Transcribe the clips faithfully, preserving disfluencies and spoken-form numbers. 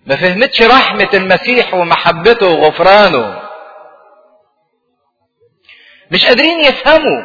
ما فهمتش رحمة المسيح ومحبته وغفرانه، مش قادرين يفهموا.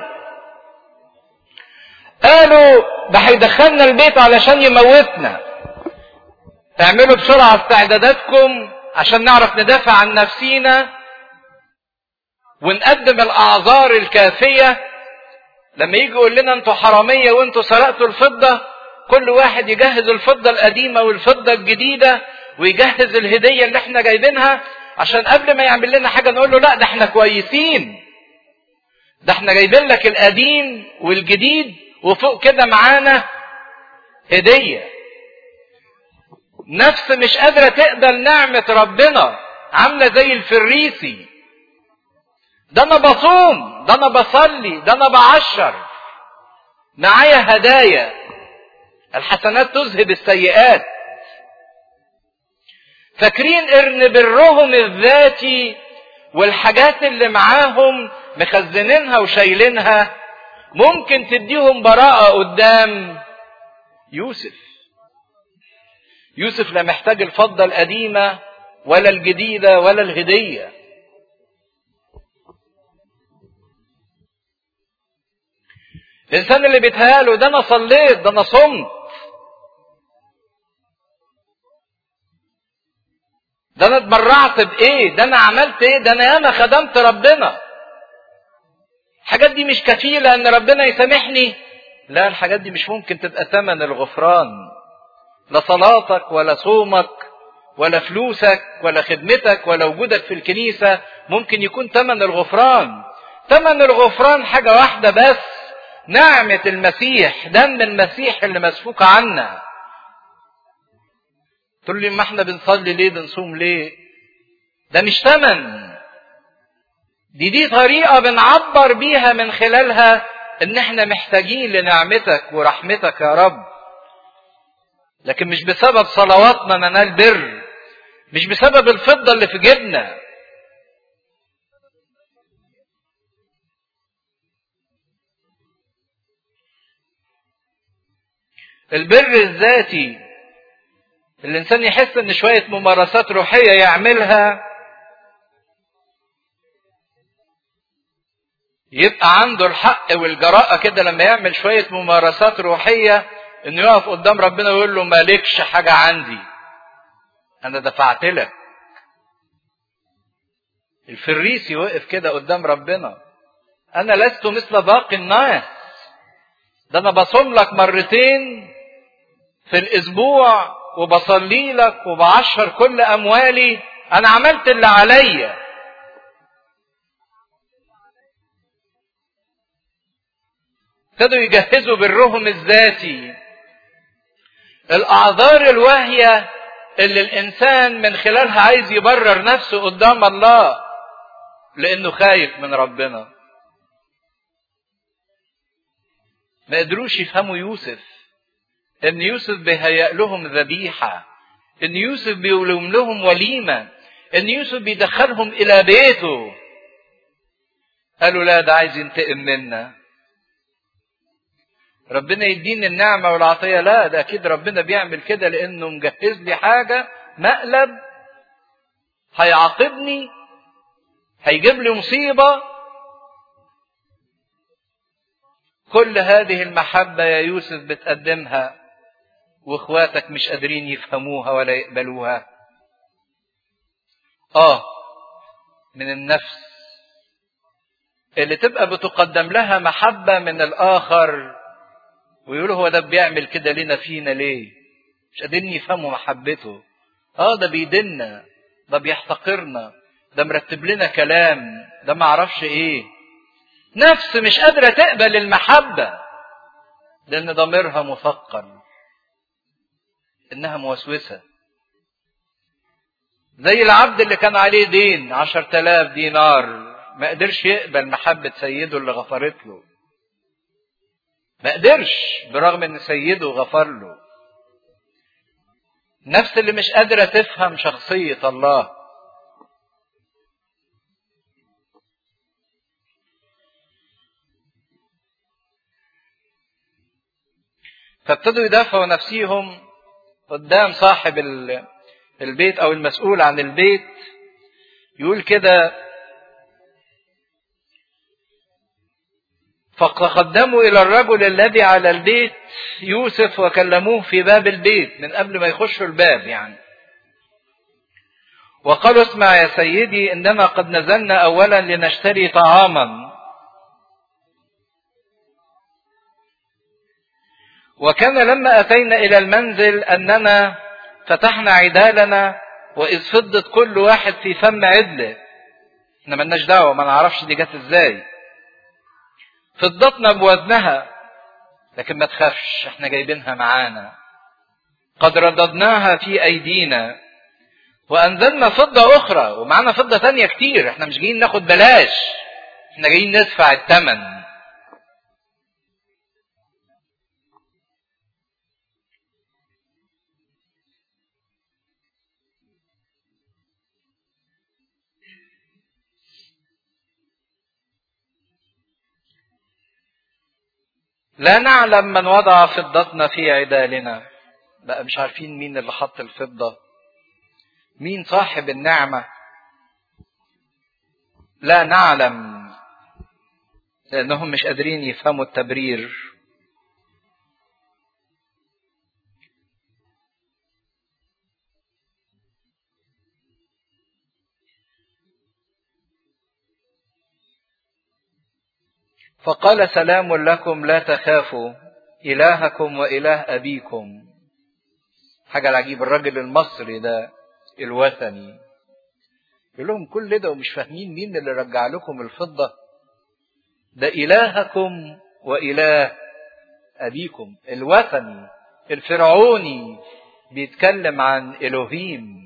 قالوا ده هيدخلنا البيت علشان يموتنا، اعملوا بسرعة استعداداتكم عشان نعرف ندافع عن نفسينا ونقدم الاعذار الكافية. لما يجي يقول لنا انتوا حرامية وانتوا سرقتوا الفضة، كل واحد يجهز الفضة القديمة والفضة الجديدة ويجهز الهدية اللي احنا جايبينها، عشان قبل ما يعمل لنا حاجة نقول له لا ده احنا كويسين، ده احنا جايبين لك القديم والجديد وفوق كده معانا هدية. نفس مش قادرة تقبل نعمة ربنا، عاملة زي الفريسي، ده انا بصوم، ده انا بصلي، ده انا بعشر، معايا هدايا، الحسنات تذهب السيئات. فاكرين ان برهم الذاتي والحاجات اللي معاهم مخزنينها وشايلينها ممكن تديهم براءة قدام يوسف. يوسف لا محتاج الفضة القديمة ولا الجديدة ولا الهدية. الانسان اللي بيتهيأله ده انا صليت، ده انا صمت، ده انا اتبرعت بايه، ده انا عملت ايه، ده انا ياما خدمت ربنا، الحاجات دي مش كفيلة ان ربنا يسامحني. لا، الحاجات دي مش ممكن تبقى ثمن الغفران، لا صلاتك ولا صومك ولا فلوسك ولا خدمتك ولا وجودك في الكنيسة ممكن يكون ثمن الغفران. ثمن الغفران حاجة واحدة بس، نعمة المسيح، دم المسيح اللي مسفوك عنا. تقول لي ما احنا بنصلي ليه، بنصوم ليه؟ ده مش ثمن، دي دي طريقة بنعبر بيها من خلالها ان احنا محتاجين لنعمتك ورحمتك يا رب. لكن مش بسبب صلواتنا ننال بر، مش بسبب الفضة اللي في جيبنا. البر الذاتي الانسان يحس ان شوية ممارسات روحية يعملها يبقى عنده الحق والجراءة كده لما يعمل شوية ممارسات روحية انه يقف قدام ربنا ويقول له مالكش حاجة عندي، انا دفعت لك. الفريسي وقف كده قدام ربنا، انا لست مثل باقي الناس، ده انا بصوم لك مرتين في الاسبوع وبصلي لك وبعشر كل اموالي، انا عملت اللي عليا. ابتدوا يجهزوا برهم الذاتي، الاعذار الواهية اللي الانسان من خلالها عايز يبرر نفسه قدام الله لانه خايف من ربنا. ما قدروش يفهموا يوسف، ان يوسف بيهيأ لهم ذبيحة، ان يوسف بيولم لهم وليمة، ان يوسف بيدخلهم الى بيته. قالوا لا، ده عايز ينتقم منا، ربنا يديني النعمة والعطية. لا، ده اكيد ربنا بيعمل كده لانه مجهز لي حاجة مقلب هيعاقبني، هيجيب لي مصيبة. كل هذه المحبة يا يوسف بتقدمها واخواتك مش قادرين يفهموها ولا يقبلوها. اه من النفس اللي تبقى بتقدم لها محبة من الاخر ويقولوا هو ده بيعمل كده لنا فينا ليه، مش قادرين يفهموا محبته. اه ده بيدنا، ده بيحتقرنا، ده مرتب لنا كلام، ده معرفش ايه. نفس مش قادرة تقبل المحبة لان ضميرها مثقل، انها موسوسة. زي العبد اللي كان عليه دين عشر تلاف دينار، ما قدرش يقبل محبة سيده اللي غفرت له، ما قدرش برغم ان سيده غفر له. نفس اللي مش قادرة تفهم شخصية الله. فابتدوا يدافعوا نفسيهم قدام صاحب البيت أو المسؤول عن البيت، يقول كده: فقدموا إلى الرجل الذي على البيت يوسف وكلموه في باب البيت من قبل ما يخشوا الباب يعني، وقالوا: اسمع يا سيدي، إننا قد نزلنا أولا لنشتري طعاما، وكان لما أتينا إلى المنزل أننا فتحنا عدالنا، وإذ فضت كل واحد في فم عدله. احنا ملناش دعوة، ما نعرفش دي جت ازاي. فضتنا بوزنها، لكن ما تخافش احنا جايبينها معانا. قد رددناها في أيدينا وأنزلنا فضة أخرى، ومعانا فضة تانية كتير. احنا مش جايين ناخد بلاش، احنا جايين ندفع الثمن. لا نعلم من وضع فضتنا في عدالنا. بقى مش عارفين مين اللي حط الفضة، مين صاحب النعمة. لا نعلم، لأنهم مش قادرين يفهموا التبرير. فقال: سلام لكم، لا تخافوا، إلهكم وإله أبيكم. حاجة العجيب، الراجل المصري ده الوثني يقول لهم كل ده ومش فاهمين مين اللي رجع لكم الفضة؟ ده إلهكم وإله أبيكم. الوثني الفرعوني بيتكلم عن إلهيم.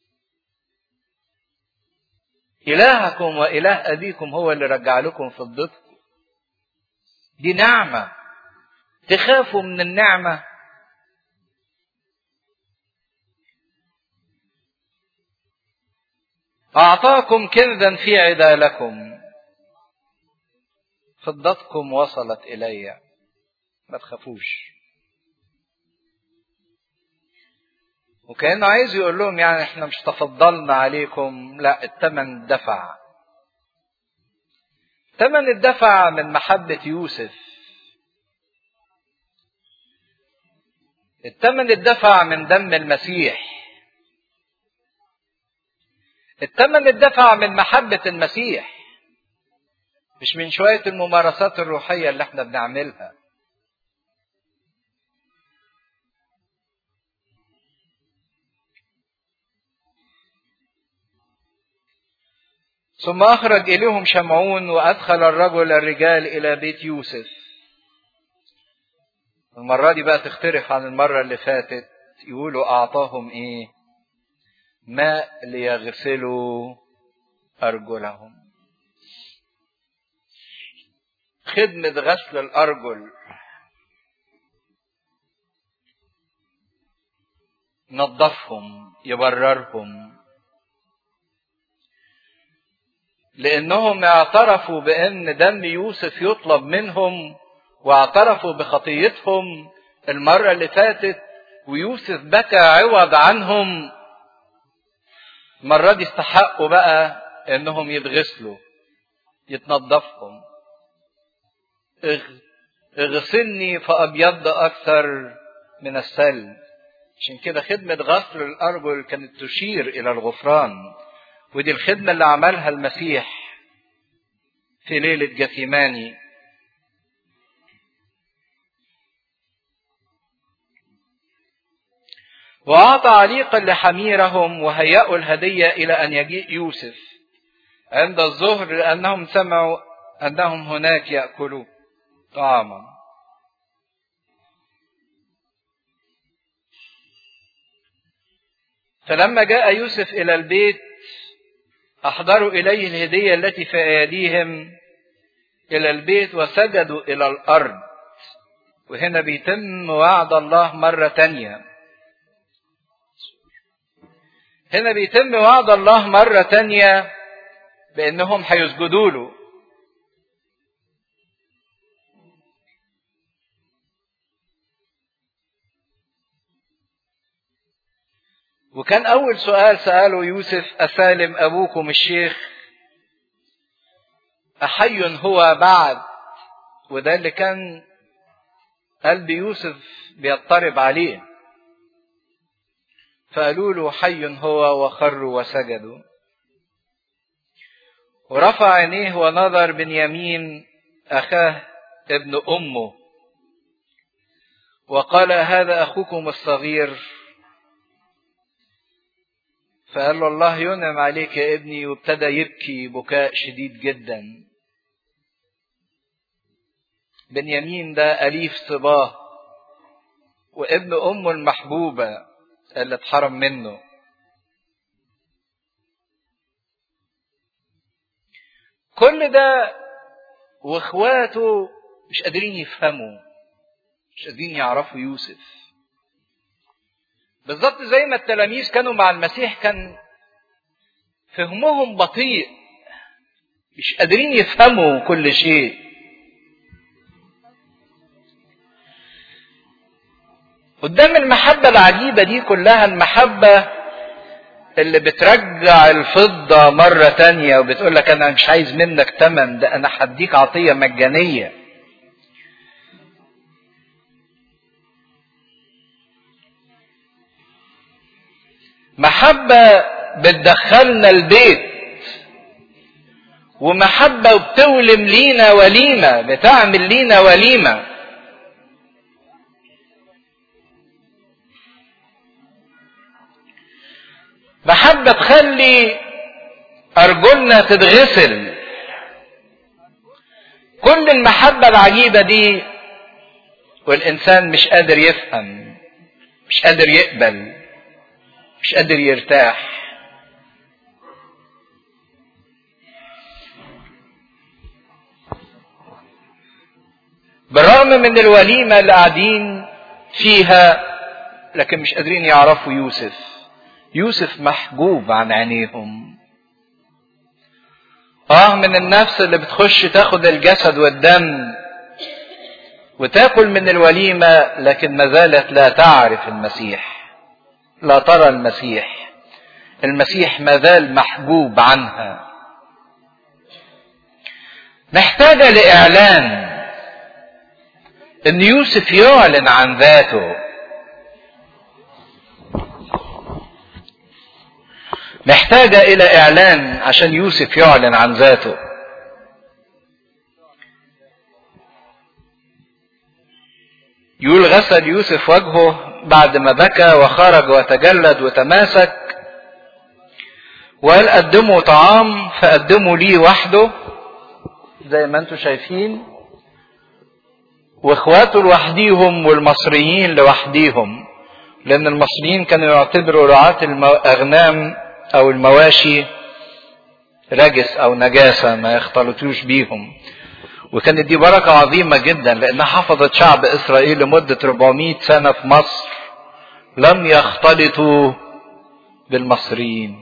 إلهكم وإله أبيكم هو اللي رجع لكم فضتكم. دي نعمة، تخافوا من النعمة؟ أعطاكم كنزا في عدالكم، فضتكم وصلت إلي، ما تخافوش. وكأنه عايز يقول لهم يعني احنا مش تفضلنا عليكم، لا، الثمن دفع. ثمن الدفع من محبة يوسف، الثمن الدفع من دم المسيح، الثمن الدفع من محبة المسيح، مش من شوية الممارسات الروحية اللي احنا بنعملها. ثم أخرج إليهم شمعون وأدخل الرجل الرجال إلى بيت يوسف. المرة دي بقى تختلف عن المرة اللي فاتت. يقولوا أعطاهم إيه؟ ماء ليغسلوا أرجلهم. خدمة غسل الأرجل، نظفهم، يبررهم، لأنهم اعترفوا بأن دم يوسف يطلب منهم، واعترفوا بخطيتهم المرة اللي فاتت، ويوسف بكى عوض عنهم. المرة دي استحقوا بقى انهم يتغسلوا، يتنظفهم. اغسلني فأبيض أكثر من الثلج. عشان كده خدمة غسل الأرجل كانت تشير إلى الغفران، ودي الخدمة اللي عملها المسيح في ليلة جثيماني. وأعطى عليقا لحميرهم، وهيأوا الهدية إلى أن يجيء يوسف عند الظهر، لأنهم سمعوا أنهم هناك يأكلوا طعاما. فلما جاء يوسف إلى البيت أحضروا إليه الهدية التي في أيديهم إلى البيت، وسجدوا إلى الأرض. وهنا بيتم وعد الله مرة تانية. هنا بيتم وعد الله مرة تانية بأنهم هيسجدوا له. وكان أول سؤال سأله يوسف: أسالم أبوكم الشيخ؟ أحي هو بعد؟ وده اللي كان قلب يوسف بيضطرب عليه. فقالوا له: حي هو، وخروا وسجدوا. ورفع عينيه ونظر بنيامين أخاه ابن أمه وقال: هذا أخوكم الصغير. فقال له: الله ينعم عليك يا ابني. وابتدى يبكي بكاء شديد جدا. بنيامين ده أليف صباه وابن أمه المحبوبة اللي اتحرم منه. كل ده واخواته مش قادرين يفهموا، مش قادرين يعرفوا يوسف. بالظبط زي ما التلاميذ كانوا مع المسيح كان فهمهم بطيء، مش قادرين يفهموا كل شيء. قدام المحبة العجيبة دي كلها، المحبة اللي بترجع الفضة مرة تانية وبتقول لك أنا مش عايز منك تمن، ده أنا هديك عطية مجانية. محبة بتدخلنا البيت، ومحبة بتولم لينا وليمة، بتعمل لينا وليمة. محبة تخلي أرجلنا تتغسل. كل المحبة العجيبة دي والإنسان مش قادر يفهم، مش قادر يقبل، مش قادر يرتاح. بالرغم من الوليمة اللي قاعدين فيها، لكن مش قادرين يعرفوا يوسف. يوسف محجوب عن عينيهم. اه من النفس اللي بتخش تاخد الجسد والدم وتاكل من الوليمة، لكن ما زالت لا تعرف المسيح، لا ترى المسيح. المسيح ما زال محجوب عنها. محتاجة لإعلان، ان يوسف يعلن عن ذاته. محتاجة الى اعلان عشان يوسف يعلن عن ذاته. يقول: غسل يوسف وجهه بعد ما بكى وخرج وتجلد وتماسك، وقال: قدموا طعام فقدموا لي وحده زي ما انتم شايفين، واخواته لوحديهم والمصريين لوحديهم، لان المصريين كانوا يعتبروا رعاة الاغنام او المواشي رجس او نجاسة ما يختلطوش بيهم. وكانت دي بركة عظيمة جدا، لانها حفظت شعب اسرائيل لمدة أربعمائة سنة في مصر لم يختلطوا بالمصريين،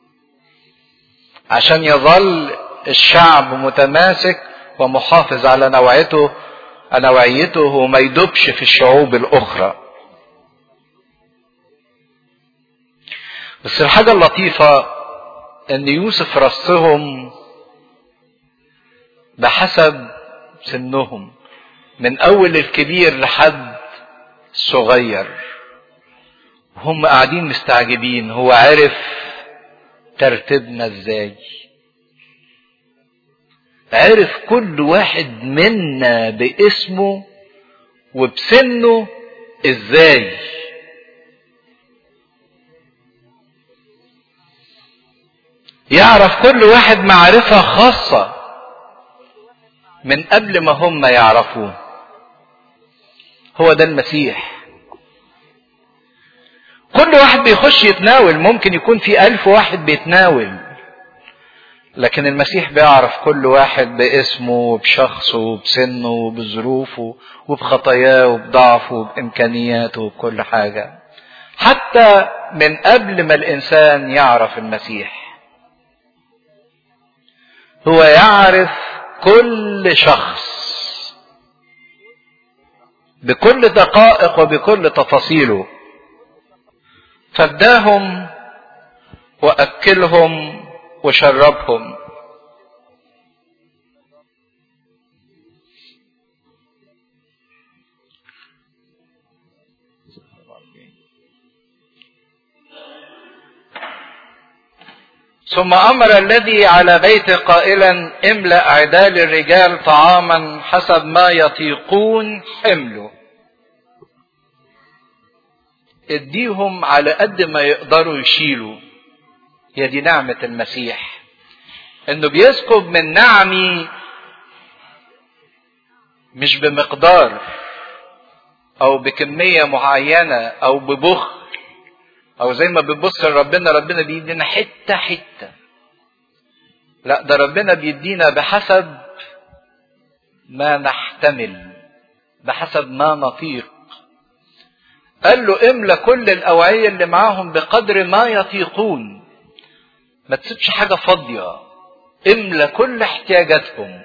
عشان يظل الشعب متماسك ومحافظ على نوعيته نوعيته وما يدوبش في الشعوب الاخرى. بس الحاجة اللطيفة ان يوسف رصهم بحسب سنهم، من اول الكبير لحد الصغير. هم قاعدين مستعجبين، هو عرف ترتيبنا ازاي، عرف كل واحد منا باسمه وبسنه ازاي. يعرف كل واحد معرفة خاصة من قبل ما هم يعرفوه. هو ده المسيح. كل واحد بيخش يتناول، ممكن يكون في ألف واحد بيتناول، لكن المسيح بيعرف كل واحد باسمه وبشخصه وبسنه وبظروفه وبخطاياه وبضعفه وبإمكانياته وبكل حاجة، حتى من قبل ما الإنسان يعرف المسيح. هو يعرف كل شخص بكل دقائق وبكل تفاصيله. فاداهم واكلهم وشربهم. ثم امر الذي على بيته قائلا املأ عدال الرجال طعاما حسب ما يطيقون حمله. اديهم على قد ما يقدروا يشيلوا. هي دي نعمة المسيح، انه بيسكب من نعمي مش بمقدار او بكمية معينة او ببخل، او زي ما بنبص لربنا ربنا بيدينا حتة حتة. لا، ده ربنا بيدينا بحسب ما نحتمل، بحسب ما نطيق. قال له املى كل الاوعية اللي معاهم بقدر ما يطيقون، ما تسيبش حاجة فاضية، املى كل احتياجاتهم.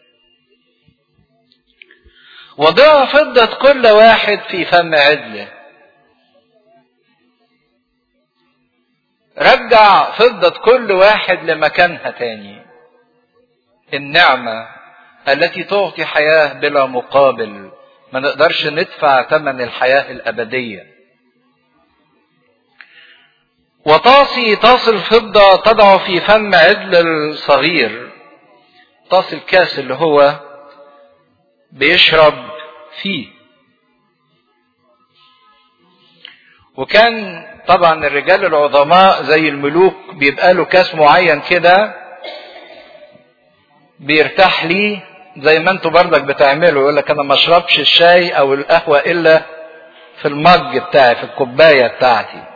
وضع فضة كل واحد في فم عدله. رجع فضة كل واحد لمكانها تاني. النعمة التي تعطي حياة بلا مقابل، ما نقدرش ندفع ثمن الحياة الأبدية. وطاسي طاس الفضة تضع في فم عدل الصغير. طاس الكاس اللي هو بيشرب فيه. وكان طبعا الرجال العظماء زي الملوك بيبقى له كاس معين كده بيرتاح ليه، زي ما انتوا برضك بتعملوا. يقول لك انا ما اشربش الشاي او القهوة الا في المج بتاعي، في الكوباية بتاعتي.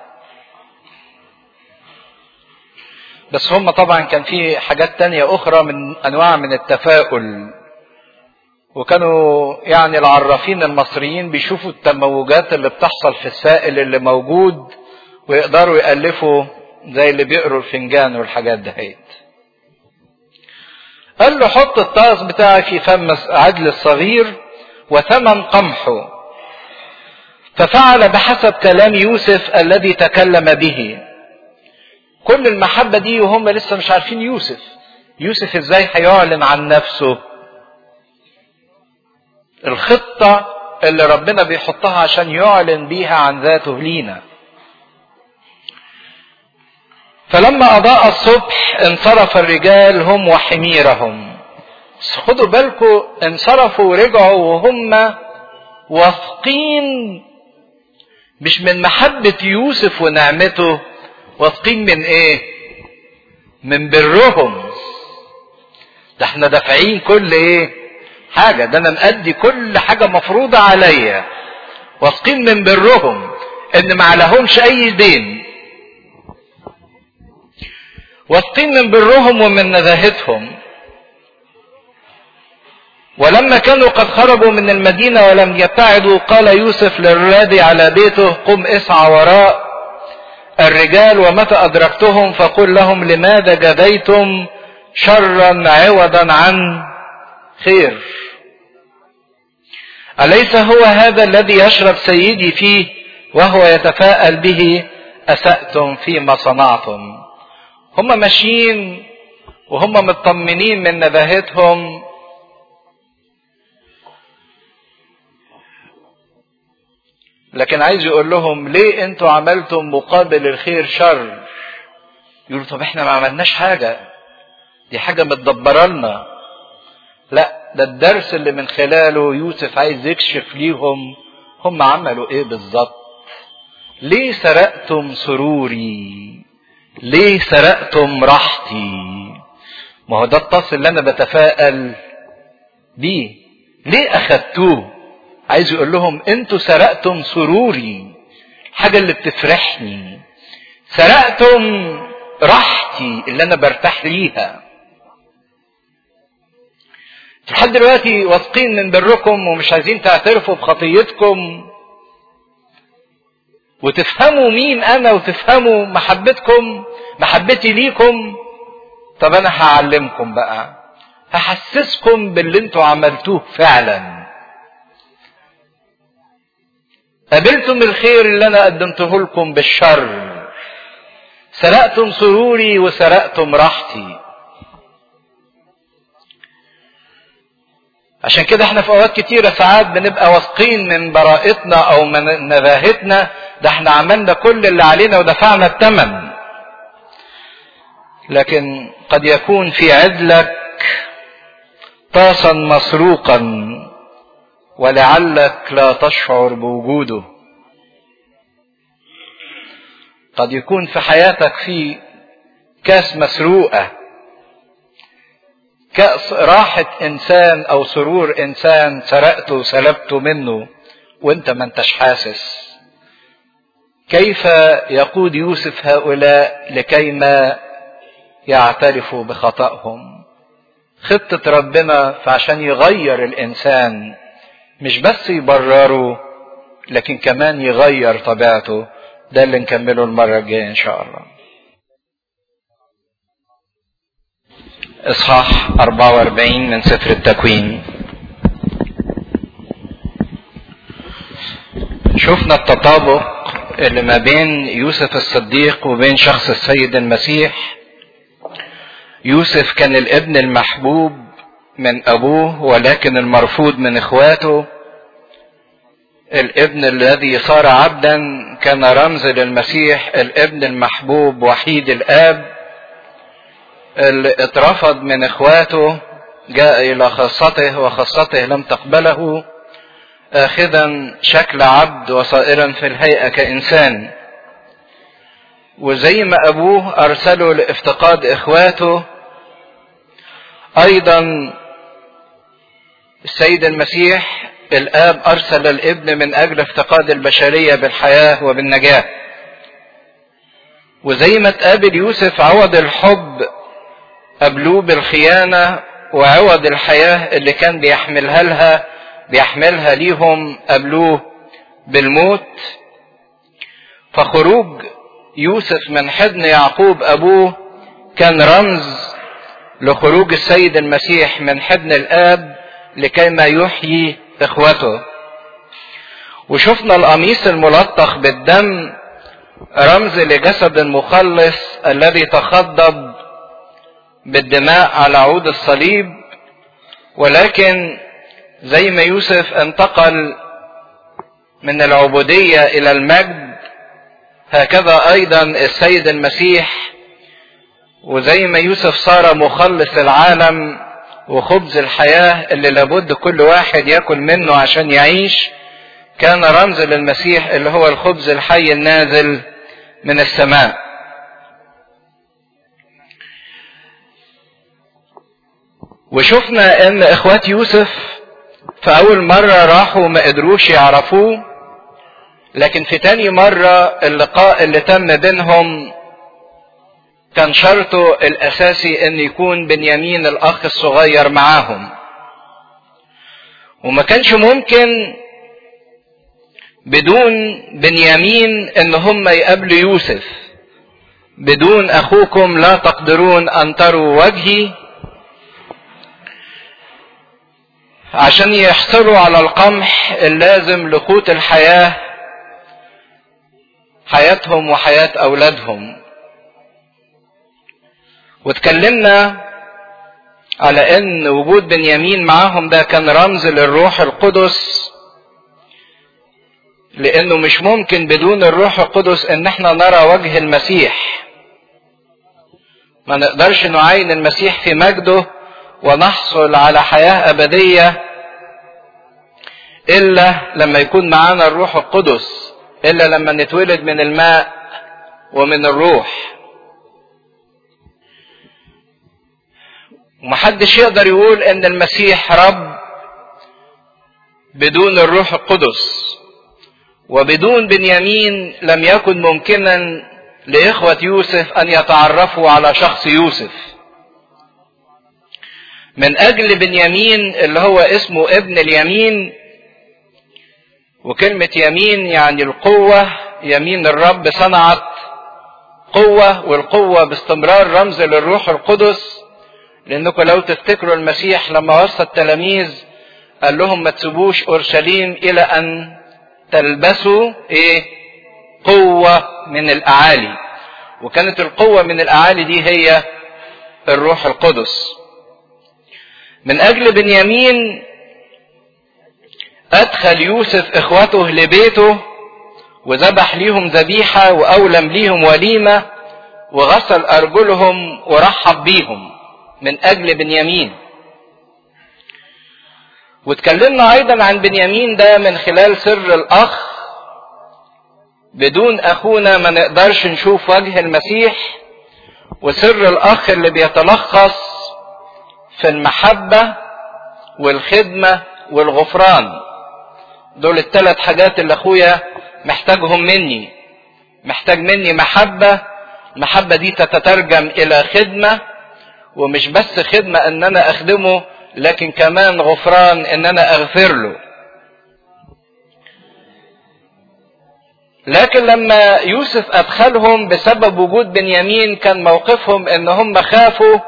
بس هم طبعا كان في حاجات تانية اخرى من انواع من التفاؤل. وكانوا يعني العرافين المصريين بيشوفوا التموجات اللي بتحصل في السائل اللي موجود ويقدروا يألفوا زي اللي بيقروا الفنجان والحاجات دهيت. قال له حط الطاس بتاعي في فم عدل الصغير وثمن قمحه. ففعل بحسب كلام يوسف الذي تكلم به. كل المحبة دي وهم لسه مش عارفين يوسف. يوسف ازاي هيعلن عن نفسه؟ الخطة اللي ربنا بيحطها عشان يعلن بيها عن ذاته لينا. فلما أضاء الصبح انصرف الرجال هم وحميرهم. خدوا بالكم، انصرفوا ورجعوا وهم واثقين مش من محبة يوسف ونعمته، واثقين من ايه؟ من برهم. ده احنا دافعين كل ايه؟ حاجة، ده انا مأدي كل حاجة مفروضة عليا. واثقين من برهم ان ما عليهمش اي دين. واثقين من برهم ومن نزاهتهم. ولما كانوا قد خرجوا من المدينة ولم يبتعدوا قال يوسف للرادي على بيته قم اسعى وراء الرجال ومتى أدركتهم فقل لهم لماذا جديتم شرا عوضا عن خير. أليس هو هذا الذي يشرب سيدي فيه وهو يتفاءل به؟ أسأتم فيما صنعتم. هم ماشيين وهم مطمنين من نباهتهم، لكن عايز يقول لهم ليه انتوا عملتم مقابل الخير شر؟ يقولوا طب احنا ما عملناش حاجة، دي حاجة متدبرة لنا. لا، ده الدرس اللي من خلاله يوسف عايز يكشف ليهم هم عملوا ايه بالظبط. ليه سرقتم سروري؟ ليه سرقتم راحتي؟ ما هو ده الطاس اللي انا بتفائل بيه. ليه اخدتوه؟ عايز يقول لهم انتوا سرقتم سروري، الحاجة اللي بتفرحني. سرقتم راحتي اللي انا برتاح ليها. لحد دلوقتي واثقين من بركم ومش عايزين تعترفوا بخطيتكم وتفهموا مين انا وتفهموا محبتكم محبتي ليكم. طب انا هعلمكم بقى، هحسسكم باللي انتوا عملتوه فعلا. قبلتم الخير اللي انا قدمته لكم بالشر، سرقتم سروري وسرقتم راحتي. عشان كده احنا في اوقات كتيرة ساعات بنبقى واثقين من براءتنا او من نباهتنا، ده احنا عملنا كل اللي علينا ودفعنا الثمن. لكن قد يكون في عدلك طاسا مسروقا ولعلك لا تشعر بوجوده. قد يكون في حياتك في كاس مسروقة، كأس راحة انسان او سرور انسان سرقته وسلبته منه وانت ما انتش حاسس. كيف يقود يوسف هؤلاء لكيما يعترفوا بخطأهم؟ خطة ربنا فعشان يغير الانسان، مش بس يبرره لكن كمان يغير طبيعته. ده اللي نكمله المرة الجاية ان شاء الله. اصحاح أربعة وأربعين من سفر التكوين. شفنا التطابق اللي ما بين يوسف الصديق وبين شخص السيد المسيح. يوسف كان الابن المحبوب من ابوه ولكن المرفوض من اخواته. الابن الذي صار عبدا كان رمز للمسيح، الابن المحبوب وحيد الاب اللي اترفض من اخواته، جاء الى خاصته وخاصته لم تقبله، اخذا شكل عبد وصائرا في الهيئة كانسان. وزي ما ابوه ارسله لافتقاد اخواته، ايضا السيد المسيح الاب ارسل الابن من اجل افتقاد البشرية بالحياة وبالنجاة. وزي ما تقابل يوسف عوض الحب قابلوه بالخيانة، وعوض الحياة اللي كان بيحملها لها بيحملها ليهم قابلوه بالموت. فخروج يوسف من حضن يعقوب ابوه كان رمز لخروج السيد المسيح من حضن الاب لكيما يحيي اخوته. وشفنا القميص الملطخ بالدم رمز لجسد المخلص الذي تخضب بالدماء على عود الصليب. ولكن زي ما يوسف انتقل من العبودية الى المجد، هكذا ايضا السيد المسيح. وزي ما يوسف صار مخلص العالم وخبز الحياة اللي لابد كل واحد ياكل منه عشان يعيش، كان رمز للمسيح اللي هو الخبز الحي النازل من السماء. وشفنا ان اخوات يوسف في اول مرة راحوا ما قدروش يعرفوه، لكن في تاني مرة اللقاء اللي تم بينهم كان شرطه الاساسي ان يكون بنيامين الاخ الصغير معاهم. وما كانش ممكن بدون بنيامين ان هم يقابلوا يوسف. بدون اخوكم لا تقدرون ان تروا وجهي. عشان يحصلوا على القمح اللازم لقوت الحياة، حياتهم وحياة اولادهم. واتكلمنا على ان وجود بنيامين معاهم ده كان رمز للروح القدس، لانه مش ممكن بدون الروح القدس ان احنا نرى وجه المسيح. ما نقدرش نعاين المسيح في مجده ونحصل على حياة ابدية الا لما يكون معانا الروح القدس، الا لما نتولد من الماء ومن الروح. ومحدش يقدر يقول ان المسيح رب بدون الروح القدس. وبدون بنيامين لم يكن ممكنا لاخوة يوسف ان يتعرفوا على شخص يوسف. من اجل بنيامين اللي هو اسمه ابن اليمين، وكلمة يمين يعني القوة، يمين الرب صنعت قوة، والقوة باستمرار رمز للروح القدس. لانكم لو تفتكروا المسيح لما وصى التلاميذ قال لهم ما تسيبوش اورشليم الى ان تلبسوا ايه؟ قوة من الاعالي. وكانت القوة من الاعالي دي هي الروح القدس. من اجل بنيامين ادخل يوسف اخوته لبيته وذبح ليهم ذبيحة واولم ليهم وليمة وغسل ارجلهم ورحب بيهم من اجل بنيامين. واتكلمنا ايضا عن بنيامين ده من خلال سر الاخ. بدون اخونا ما نقدرش نشوف وجه المسيح، وسر الاخ اللي بيتلخص في المحبة والخدمة والغفران. دول الثلاث حاجات اللي اخويا محتاجهم مني. محتاج مني محبة، المحبة دي تتترجم الى خدمة، ومش بس خدمة ان انا اخدمه، لكن كمان غفران ان انا اغفر له. لكن لما يوسف ادخلهم بسبب وجود بنيامين كان موقفهم ان هم خافوا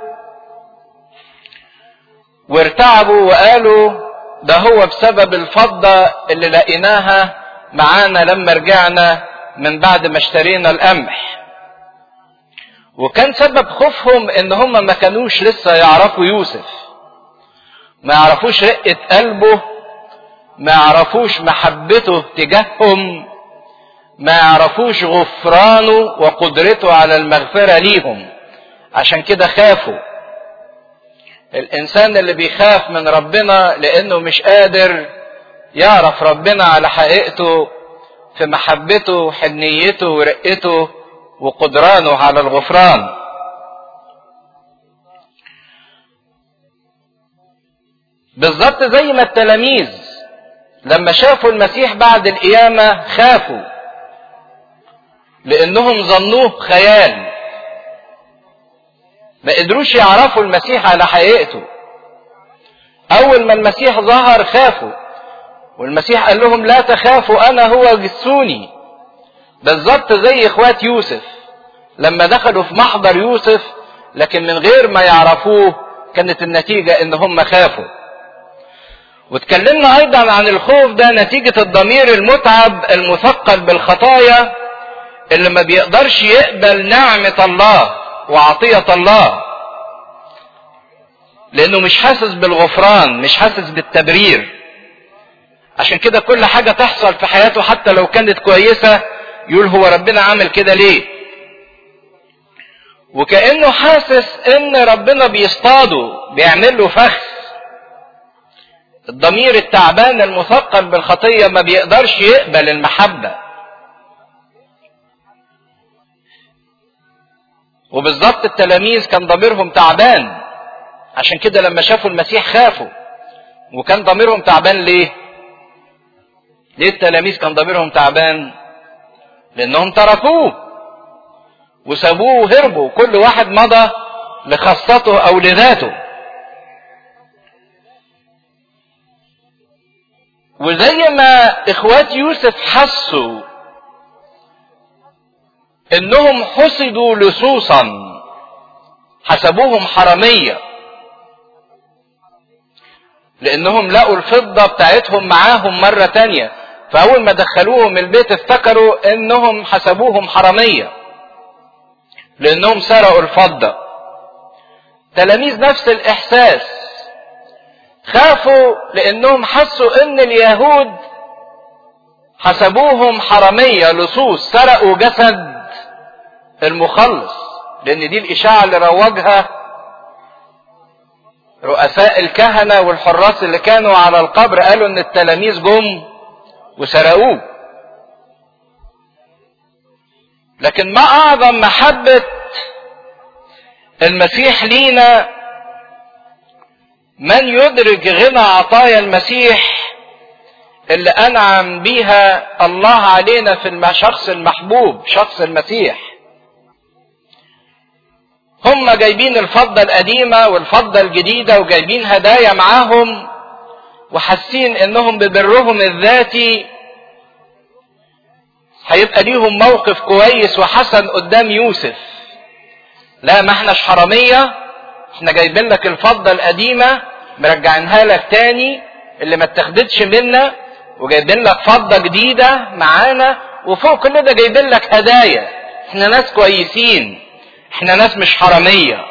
وارتعبوا وقالوا ده هو بسبب الفضة اللي لقيناها معانا لما رجعنا من بعد ما اشترينا القمح. وكان سبب خوفهم ان هم ما كانوش لسه يعرفوا يوسف، ما يعرفوش رقة قلبه، ما يعرفوش محبته تجاههم، ما يعرفوش غفرانه وقدرته على المغفرة ليهم. عشان كده خافوا. الانسان اللي بيخاف من ربنا لانه مش قادر يعرف ربنا على حقيقته في محبته وحنيته ورقته وقدرانه على الغفران. بالظبط زي ما التلاميذ لما شافوا المسيح بعد القيامة خافوا لانهم ظنوه خيال، ما قدروش يعرفوا المسيح على حقيقته. اول ما المسيح ظهر خافوا، والمسيح قال لهم لا تخافوا انا هو جسوني. بالظبط زي اخوات يوسف لما دخلوا في محضر يوسف لكن من غير ما يعرفوه، كانت النتيجة ان هم خافوا. واتكلمنا ايضا عن الخوف ده نتيجة الضمير المتعب المثقل بالخطايا اللي ما بيقدرش يقبل نعمة الله وعطية الله، لانه مش حاسس بالغفران، مش حاسس بالتبرير. عشان كده كل حاجة تحصل في حياته حتى لو كانت كويسة يقول هو ربنا عمل كده ليه؟ وكأنه حاسس ان ربنا بيصطاده، بيعمل له فخ. الضمير التعبان المثقل بالخطية ما بيقدرش يقبل المحبة. وبالظبط التلاميذ كان ضميرهم تعبان، عشان كده لما شافوا المسيح خافوا. وكان ضميرهم تعبان ليه؟ ليه التلاميذ كان ضميرهم تعبان؟ لانهم تركوه وسابوه وهربوا، كل واحد مضى لخاصته او لذاته. وزي ما اخوات يوسف حسوا انهم حسدوا لصوصا، حسبوهم حرامية لانهم لقوا الفضة بتاعتهم معاهم مرة تانية، فاول ما دخلوهم البيت افتكروا انهم حسبوهم حرامية لانهم سرقوا الفضة. تلاميذ نفس الاحساس، خافوا لانهم حسوا ان اليهود حسبوهم حرامية لصوص، سرقوا جسد المخلص. لان دي الاشاعة اللي روجها رؤساء الكهنة والحراس اللي كانوا على القبر، قالوا ان التلاميذ جم وسرقوه. لكن ما اعظم محبة المسيح لينا من يدرك غنى عطايا المسيح اللي انعم بيها الله علينا في الشخص المحبوب، شخص المسيح. هم جايبين الفضة القديمة والفضة الجديدة وجايبين هدايا معاهم وحاسين انهم ببرهم الذاتي هيبقى ليهم موقف كويس وحسن قدام يوسف. لا، ما احناش حرامية، احنا جايبين لك الفضة القديمة مرجعينها لك تاني اللي ما اتخدتش منا، وجايبين لك فضة جديدة معانا، وفوق كل ده جايبين لك هدايا. احنا ناس كويسين، احنا ناس مش حرامية.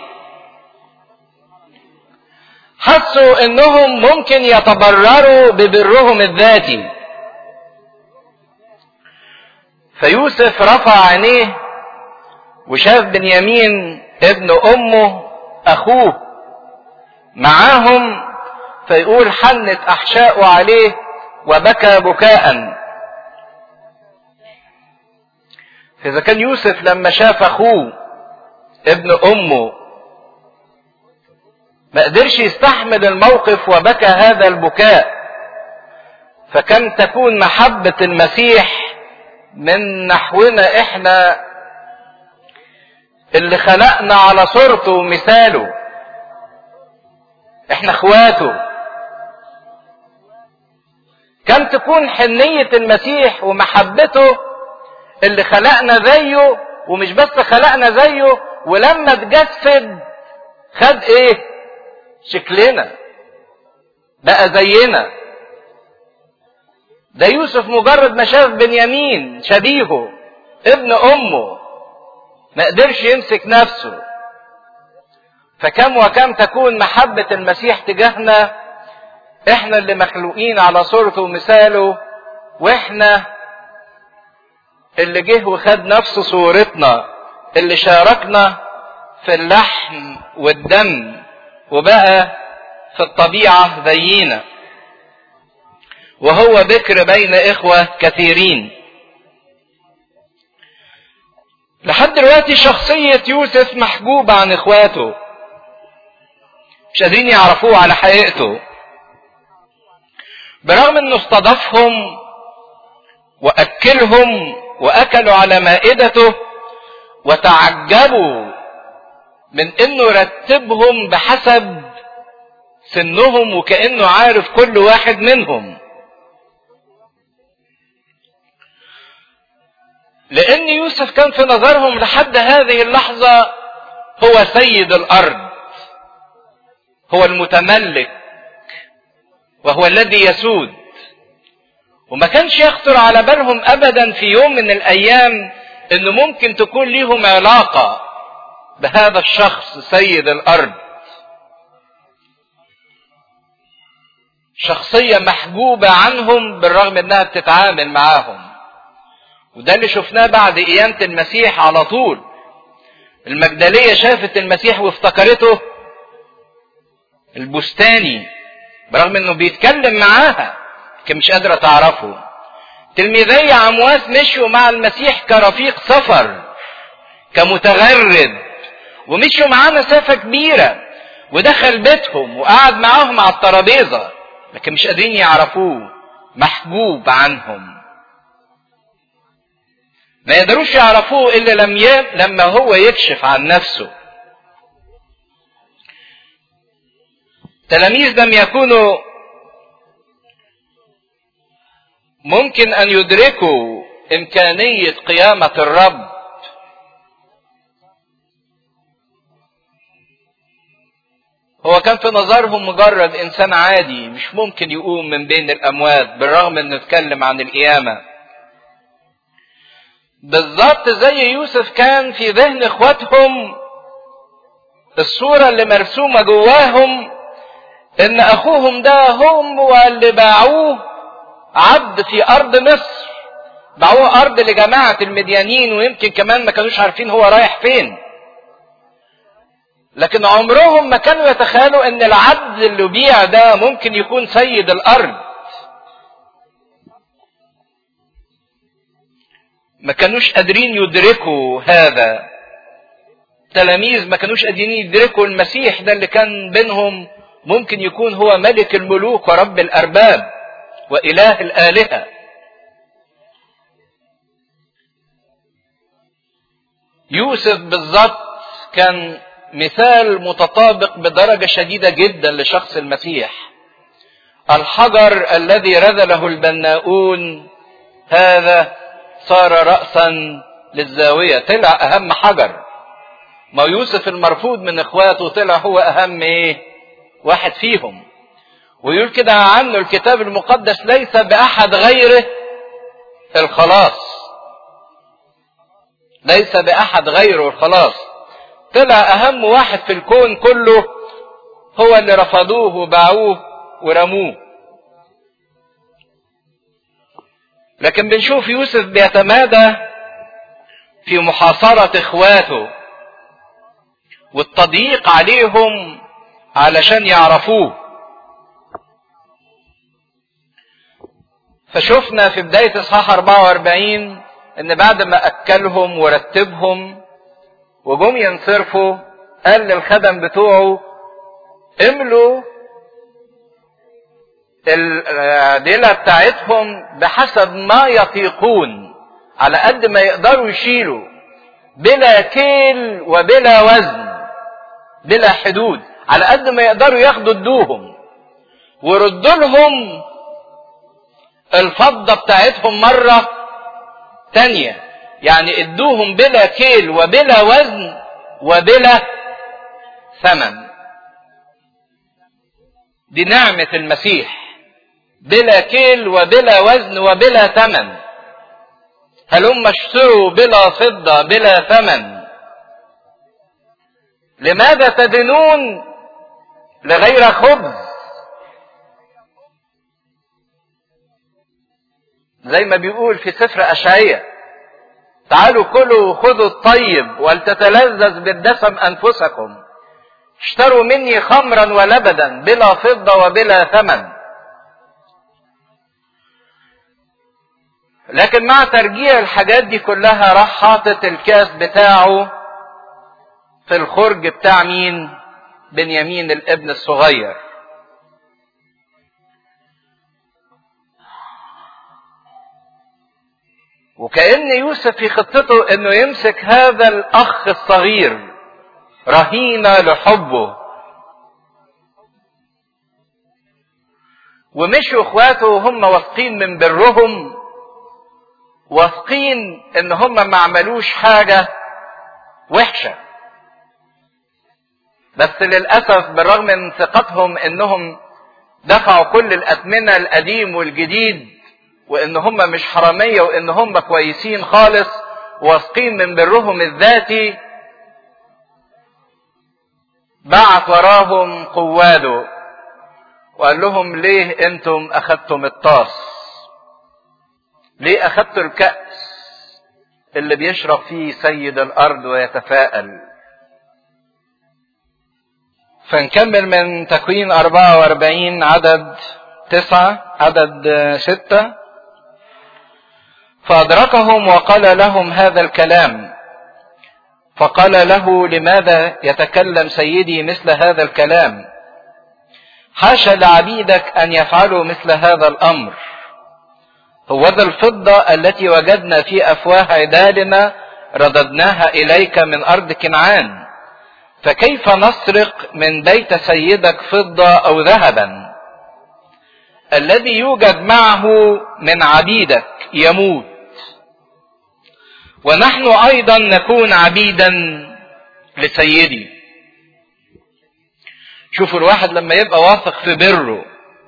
حسوا انهم ممكن يتبرروا ببرهم الذاتي. فيوسف رفع عينيه وشاف بنيامين ابن امه اخوه معاهم، فيقول حنت احشاؤه عليه وبكى بكاء. فاذا كان يوسف لما شاف اخوه ابن امه ما قدرش يستحمل الموقف وبكى هذا البكاء، فكم تكون محبة المسيح من نحونا احنا اللي خلقنا على صورته ومثاله، احنا اخواته. كم تكون حنية المسيح ومحبته اللي خلقنا زيه، ومش بس خلقنا زيه، ولما تجسد خد ايه؟ شكلنا، بقى زينا. ده يوسف مجرد ما شاف بنيامين شبيهه ابن امه ما قدرش يمسك نفسه. فكم وكم تكون محبة المسيح تجاهنا، احنا اللي مخلوقين على صورته ومثاله، واحنا اللي جه وخد نفس صورتنا، اللي شاركنا في اللحم والدم وبقى في الطبيعة زينا، وهو بكر بين اخوة كثيرين. لحد دلوقتي شخصية يوسف محجوبة عن اخواته، مش قادرين يعرفوه على حقيقته، برغم انه استضافهم واكلهم واكلوا على مائدته، وتعجبوا من انه رتبهم بحسب سنهم وكأنه عارف كل واحد منهم. لان يوسف كان في نظرهم لحد هذه اللحظة هو سيد الارض، هو المتملك، وهو الذي يسود. وما كانش يخطر على بالهم ابدا في يوم من الايام انه ممكن تكون ليهم علاقة بهذا الشخص سيد الارض. شخصية محجوبة عنهم بالرغم انها بتتعامل معاهم. وده اللي شفناه بعد قيامة المسيح على طول. المجدلية شافت المسيح وافتكرته البستاني برغم انه بيتكلم معاها، لكن مش قادرة تعرفه. تلميذي عمواس مشوا مع المسيح كرفيق سفر، كمتغرب، ومشوا معاه مسافة كبيرة، ودخل بيتهم وقعد معاهم على الترابيزة، لكن مش قادرين يعرفوه، محجوب عنهم. ما يقدروش يعرفوه الا لم ي... لما هو يكشف عن نفسه. تلاميذ لم يكونوا ممكن ان يدركوا امكانية قيامة الرب. هو كان في نظرهم مجرد انسان عادي مش ممكن يقوم من بين الاموات، بالرغم انه اتكلم عن القيامة. بالظبط زي يوسف كان في ذهن اخواتهم الصورة اللي مرسومة جواهم ان اخوهم ده هم واللي باعوه عبد في ارض مصر، باعوه ارض لجماعة المديانين، ويمكن كمان ما كانوش عارفين هو رايح فين. لكن عمرهم ما كانوا يتخيلوا ان العبد اللي بيع ده ممكن يكون سيد الارض. ما كانوش قادرين يدركوا هذا. تلاميذ ما كانوش قادرين يدركوا المسيح ده اللي كان بينهم ممكن يكون هو ملك الملوك ورب الارباب واله الالهة. يوسف بالضبط كان مثال متطابق بدرجة شديدة جدا لشخص المسيح. الحجر الذي رذله البناؤون هذا صار رأسا للزاوية، طلع اهم حجر. ما يوسف المرفوض من اخواته طلع هو اهم ايه؟ واحد فيهم. ويقول كده عنه الكتاب المقدس: ليس بأحد غيره الخلاص. ليس بأحد غيره الخلاص. طلع أهم واحد في الكون كله هو اللي رفضوه وباعوه ورموه. لكن بنشوف يوسف بيتمادى في محاصرة اخواته والتضييق عليهم علشان يعرفوه. فشفنا في بداية اصحاح أربعة وأربعين ان بعد ما اكلهم ورتبهم وجم ينصرفوا قال للخدم بتوعه: املوا العديلة بتاعتهم بحسب ما يطيقون، على قد ما يقدروا يشيلوا، بلا كيل وبلا وزن، بلا حدود، على قد ما يقدروا ياخدوا ادوهم، وردوا لهم الفضة بتاعتهم مرة تانية. يعني ادوهم بلا كيل وبلا وزن وبلا ثمن. دي نعمة المسيح، بلا كيل وبلا وزن وبلا ثمن. هلم اشتروا بلا فضة بلا ثمن. لماذا تدينون لغير خبز؟ زي ما بيقول في سفر أشعياء: تعالوا كلوا وخذوا الطيب ولتتلذذ بالدسم أنفسكم، اشتروا مني خمرا ولبدا بلا فضة وبلا ثمن. لكن مع ترجيع الحاجات دي كلها راح حاطط الكاس بتاعه في الخرج بتاع مين؟ بنيامين الابن الصغير. وكأن يوسف في خطته انه يمسك هذا الاخ الصغير رهينة لحبه. ومشوا اخواته وهم واثقين من برهم، واثقين ان هم ما عملوش حاجة وحشة. بس للأسف بالرغم من ثقتهم انهم دفعوا كل الأثمنة القديم والجديد، وان هم مش حرامية، وان هم كويسين خالص، واثقين من برهم الذاتي، بعت وراهم قواده وقال لهم: ليه انتم اخذتم الطاس؟ ليه اخذتوا الكأس اللي بيشرب فيه سيد الارض ويتفاءل؟ فنكمل من تكوين أربعة وأربعين عدد تسعة عدد ستة. فأدركهم وقال لهم هذا الكلام، فقال له: لماذا يتكلم سيدي مثل هذا الكلام؟ حاشا لعبيدك أن يفعلوا مثل هذا الأمر. هوذا الفضة التي وجدنا في أفواه عدالنا رددناها إليك من أرض كنعان، فكيف نسرق من بيت سيدك فضة أو ذهبا؟ الذي يوجد معه من عبيدك يموت، ونحن أيضا نكون عبيدا لسيدي. شوفوا الواحد لما يبقى واثق في بره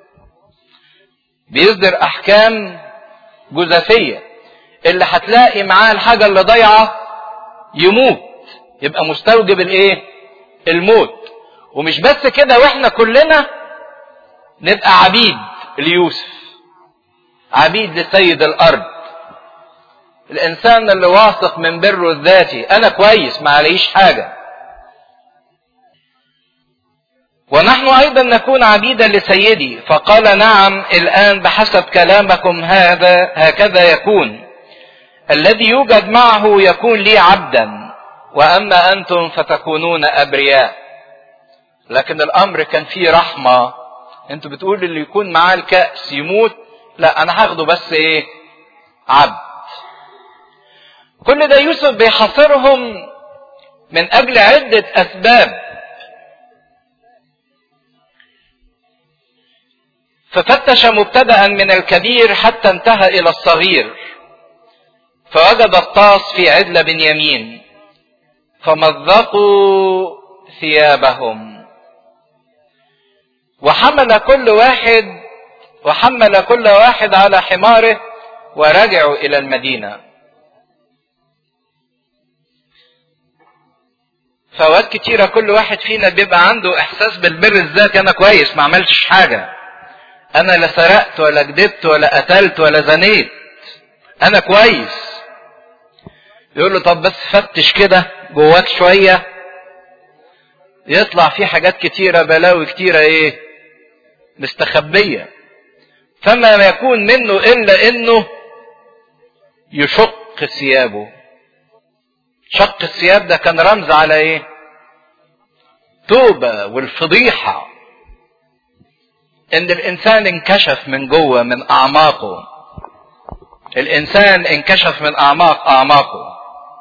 بيصدر أحكام جزافية. اللي هتلاقي معاه الحاجة اللي ضيعة يموت، يبقى مستوجب الايه؟ الموت. ومش بس كده، واحنا كلنا نبقى عبيد ليوسف، عبيد لسيد الارض. الانسان اللي واثق من بره الذاتي: انا كويس ما عليش حاجة. ونحن ايضا نكون عبيدا لسيدي. فقال: نعم، الان بحسب كلامكم هذا هكذا يكون. الذي يوجد معه يكون لي عبدا، واما انتم فتكونون ابرياء. لكن الامر كان فيه رحمة. انتوا بتقولوا اللي يكون معاه الكأس يموت، لا انا هاخده بس ايه؟ عبد. كل ده يوسف بيحاصرهم من اجل عدة اسباب. ففتش مبتدأ من الكبير حتى انتهى الى الصغير، فوجد الطاس في عدل بنيامين، فمزقوا ثيابهم. وحمل كل واحد وحمل كل واحد على حماره ورجعوا الى المدينة. فوقت كتيرة كل واحد فينا بيبقى عنده احساس بالبر الذاتي، انا كويس ما عملتش حاجة، انا لا سرقت ولا كذبت ولا قتلت ولا زنيت، انا كويس. يقول له طب بس فتش كده جواك شوية، يطلع في حاجات كتيرة بلاوي كتيرة ايه مستخبية، فما يكون منه الا انه يشق ثيابه. شق الثياب ده كان رمز على ايه؟ توبة والفضيحة، ان الانسان انكشف من جوه من اعماقه، الانسان انكشف من اعماق اعماقه.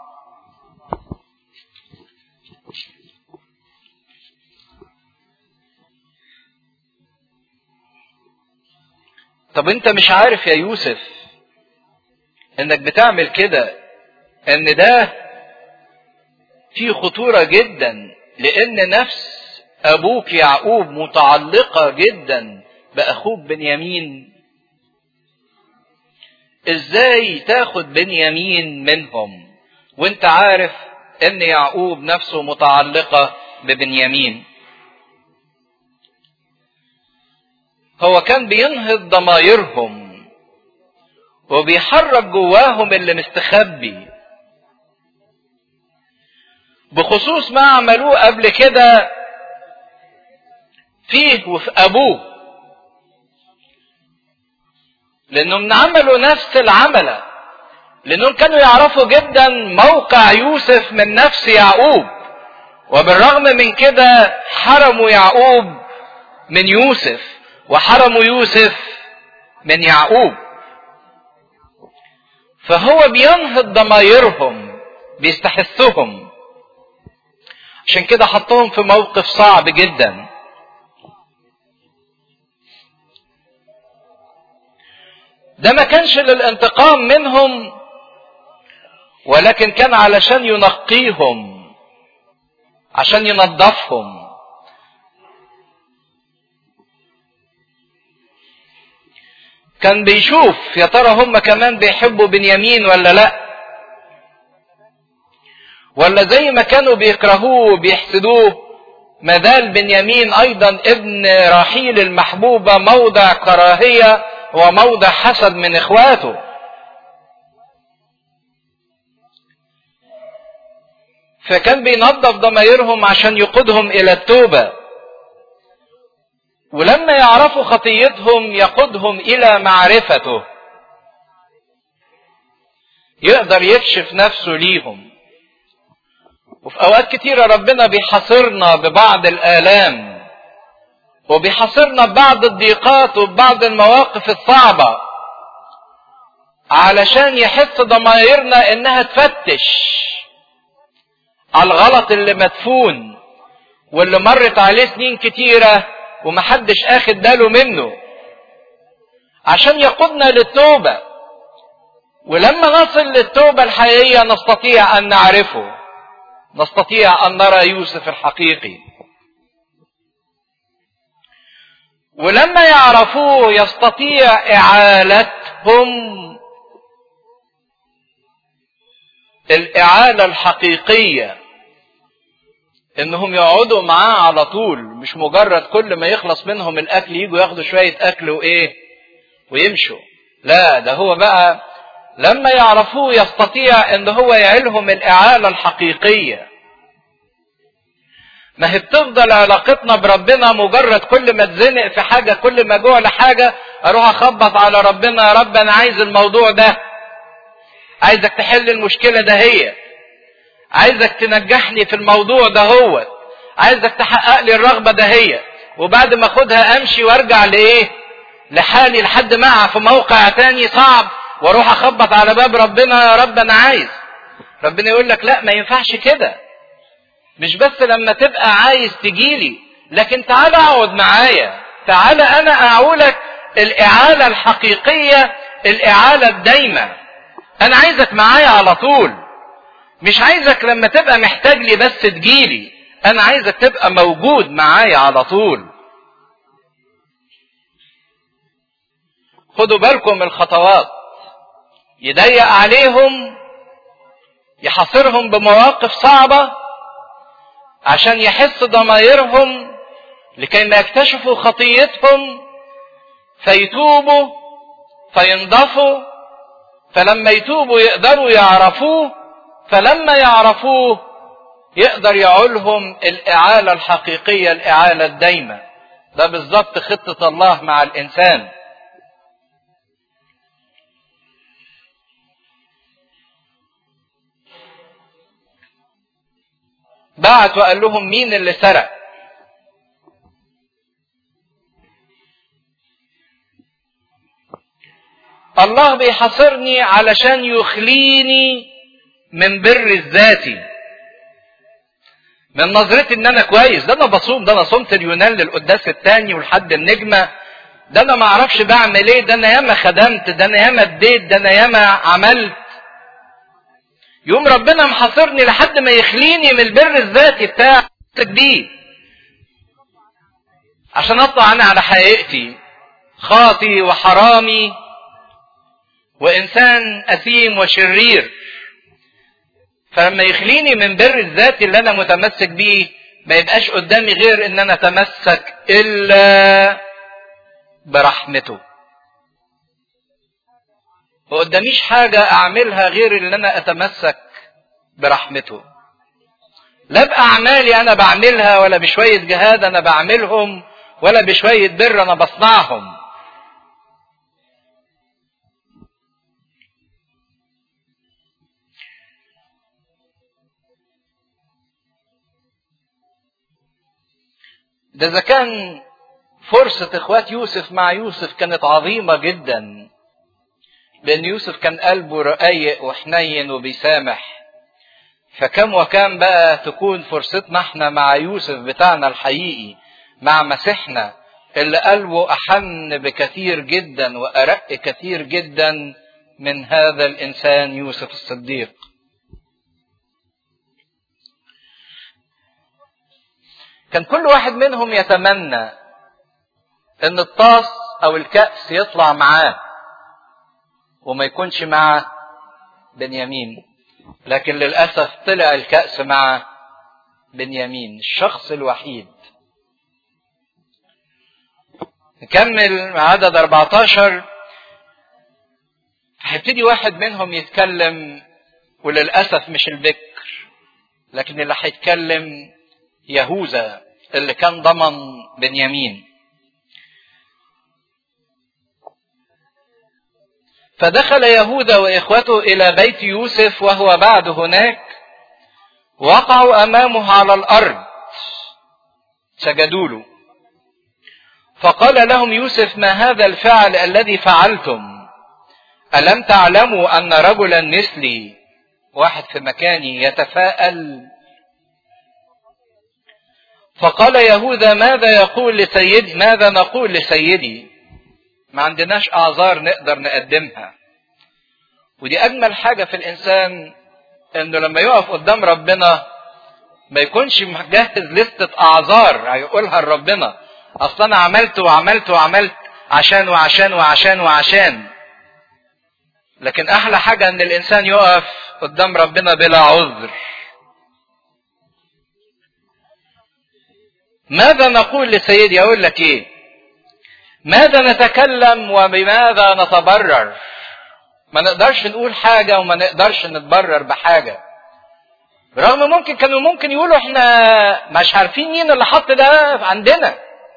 طب انت مش عارف يا يوسف انك بتعمل كده ان ده فيه خطورة جدا، لان نفس ابوك يعقوب متعلقة جدا باخوك بنيامين؟ ازاي تاخد بنيامين منهم وانت عارف ان يعقوب نفسه متعلقة ببنيامين؟ هو كان بينهض ضمايرهم وبيحرك جواهم اللي مستخبي بخصوص ما عملوه قبل كده فيه وفي ابوه، لانهم عملوا نفس العملة، لانهم كانوا يعرفوا جدا موقع يوسف من نفس يعقوب، وبالرغم من كده حرموا يعقوب من يوسف وحرموا يوسف من يعقوب. فهو بينهض ضمايرهم، بيستحثهم، عشان كده حطهم في موقف صعب جدا. ده ما كانش للانتقام منهم، ولكن كان علشان ينقيهم، عشان ينظفهم. كان بيشوف يا ترى هم كمان بيحبوا بنيامين ولا لا، ولا زي ما كانوا بيكرهوه وبيحسدوه ما زال بنيامين ايضا ابن راحيل المحبوبة موضع كراهية وموضع حسد من اخواته. فكان بينظف ضمايرهم عشان يقودهم الى التوبة، ولما يعرفوا خطيتهم يقودهم الى معرفته، يقدر يكشف نفسه ليهم. وفي اوقات كتيرة ربنا بيحاصرنا ببعض الآلام، وبيحاصرنا ببعض الضيقات وببعض المواقف الصعبة، علشان يحس ضمايرنا انها تفتش على الغلط اللي مدفون واللي مرت عليه سنين كتيرة ومحدش اخد باله منه، عشان يقودنا للتوبة. ولما نصل للتوبة الحقيقية نستطيع ان نعرفه، نستطيع ان نرى يوسف الحقيقي. ولما يعرفوه يستطيع اعالتهم الاعالة الحقيقية، انهم يقعدوا معاه على طول، مش مجرد كل ما يخلص منهم الاكل يجوا ياخدوا شوية اكل وايه ويمشوا. لا، ده هو بقى لما يعرفوه يستطيع ان هو يعيلهم الاعالة الحقيقية. ما هي بتفضل علاقتنا بربنا مجرد كل ما اتزنق في حاجة، كل ما جوع لحاجة اروح اخبط على ربنا، يا رب انا عايز الموضوع ده، عايزك تحل المشكلة ده، هي عايزك تنجحني في الموضوع ده، هو عايزك تحقق لي الرغبة ده، هي وبعد ما اخدها امشي وارجع لايه لحالي لحد ما اقع في موقع تاني صعب واروح اخبط على باب ربنا، يا رب انا عايز. ربنا يقول لك لا، ما ينفعش كده. مش بس لما تبقى عايز تجيلي، لكن تعال اقعد معايا، تعال انا اعولك الاعالة الحقيقية، الاعالة الدايمة. انا عايزك معايا على طول، مش عايزك لما تبقى محتاج لي بس تجيلي، انا عايزك تبقى موجود معايا على طول. خدوا بالكم من الخطوات. يضيق عليهم، يحاصرهم بمواقف صعبة عشان يحس ضمائرهم لكي ما يكتشفوا خطيتهم فيتوبوا فينضفوا، فلما يتوبوا يقدروا يعرفوه، فلما يعرفوه يقدر يعولهم الإعالة الحقيقية، الإعالة الدايمة. ده بالظبط خطة الله مع الإنسان. بعت وقال لهم مين اللي سرق. الله بيحاصرني علشان يخليني من بر الذاتي، من نظرتي ان انا كويس، ده انا بصوم، ده انا صمت اليونان للقداس الثاني ولحد النجمة، ده انا ما اعرفش بعمل ايه، ده انا ياما خدمت، ده انا ياما اديت، ده انا ياما عملت. يوم ربنا محاصرني لحد ما يخليني من البر الذاتي بتاع بيه، عشان اطلع انا على حقيقتي، خاطي وحرامي وانسان اثيم وشرير. فلما يخليني من بر الذات اللي انا متمسك بيه، ما يبقاش قدامي غير ان انا اتمسك الا برحمته. ما قداميش حاجة اعملها غير ان انا اتمسك برحمته. لا باعمالي انا بعملها، ولا بشوية جهاد انا بعملهم، ولا بشوية بر انا بصنعهم. ده إذا كان فرصة إخوات يوسف مع يوسف كانت عظيمة جدا، لأن يوسف كان قلبه رقيق وحنين وبيسامح، فكم وكم بقى تكون فرصتنا احنا مع يوسف بتاعنا الحقيقي، مع مسيحنا اللي قلبه أحن بكثير جدا وأرق كثير جدا من هذا الإنسان يوسف الصديق. كان كل واحد منهم يتمنى ان الطاس او الكأس يطلع معاه وما يكونش مع بنيامين، لكن للأسف طلع الكأس مع بنيامين الشخص الوحيد. نكمل عدد أربعة عشر. هيبتدي واحد منهم يتكلم، وللأسف مش البكر، لكن اللي هيتكلم يهوذا اللي كان ضمن بنيامين. فدخل يهوذا وإخوته إلى بيت يوسف وهو بعد هناك، وقعوا أمامه على الأرض سجدوا له. فقال لهم يوسف: ما هذا الفعل الذي فعلتم؟ ألم تعلموا أن رجلا مثلي، واحد في مكاني، يتفاءل؟ فقال يهوذا: ماذا يقول لسيدي ماذا نقول لسيدي؟ ما عندناش أعذار نقدر نقدمها. ودي أجمل حاجة في الإنسان، إنه لما يقف قدام ربنا ما يكونش مجهز لستة أعذار هيقولها لربنا، أصلا أنا عملت وعملت وعملت عشان وعشان وعشان وعشان. لكن أحلى حاجة إن الإنسان يقف قدام ربنا بلا عذر. ماذا نقول لسيدي؟ أقول لك إيه؟ ماذا نتكلم وبماذا نتبرر؟ ما نقدرش نقول حاجة وما نقدرش نتبرر بحاجة. رغم ممكن كانوا ممكن يقولوا احنا مش عارفين مين اللي حط ده عندنا.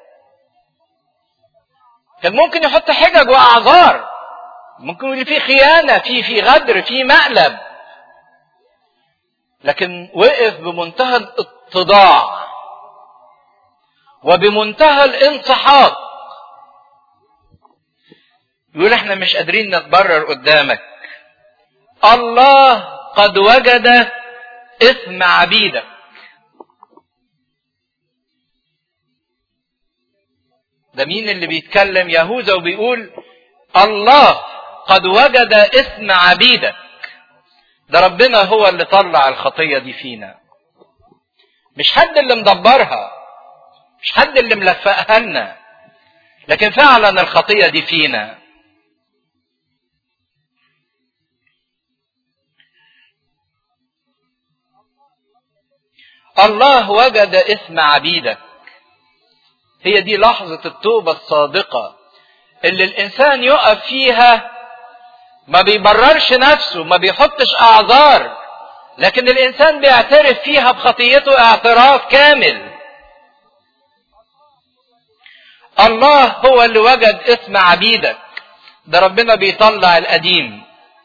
كان ممكن يحط حجج واعذار، ممكن يقول في خيانة، في في غدر، في مقلب. لكن وقف بمنتهى الاتضاع وبمنتهى الانسحاق، يقول احنا مش قادرين نتبرر قدامك. الله قد وجد اسم عبيدك. ده مين اللي بيتكلم؟ يهوذا، وبيقول الله قد وجد اسم عبيدك. ده ربنا هو اللي طلع الخطية دي فينا، مش حد اللي مدبرها، مش حد اللي ملفقها لنا، لكن فعلا الخطية دي فينا. الله وجد إثم عبيدك. هي دي لحظة التوبة الصادقة اللي الإنسان يقف فيها، ما بيبررش نفسه، ما بيحطش أعذار، لكن الإنسان بيعترف فيها بخطيته اعتراف كامل. الله هو اللي وجد إثم عبيدك. ده ربنا بيطلع القديم.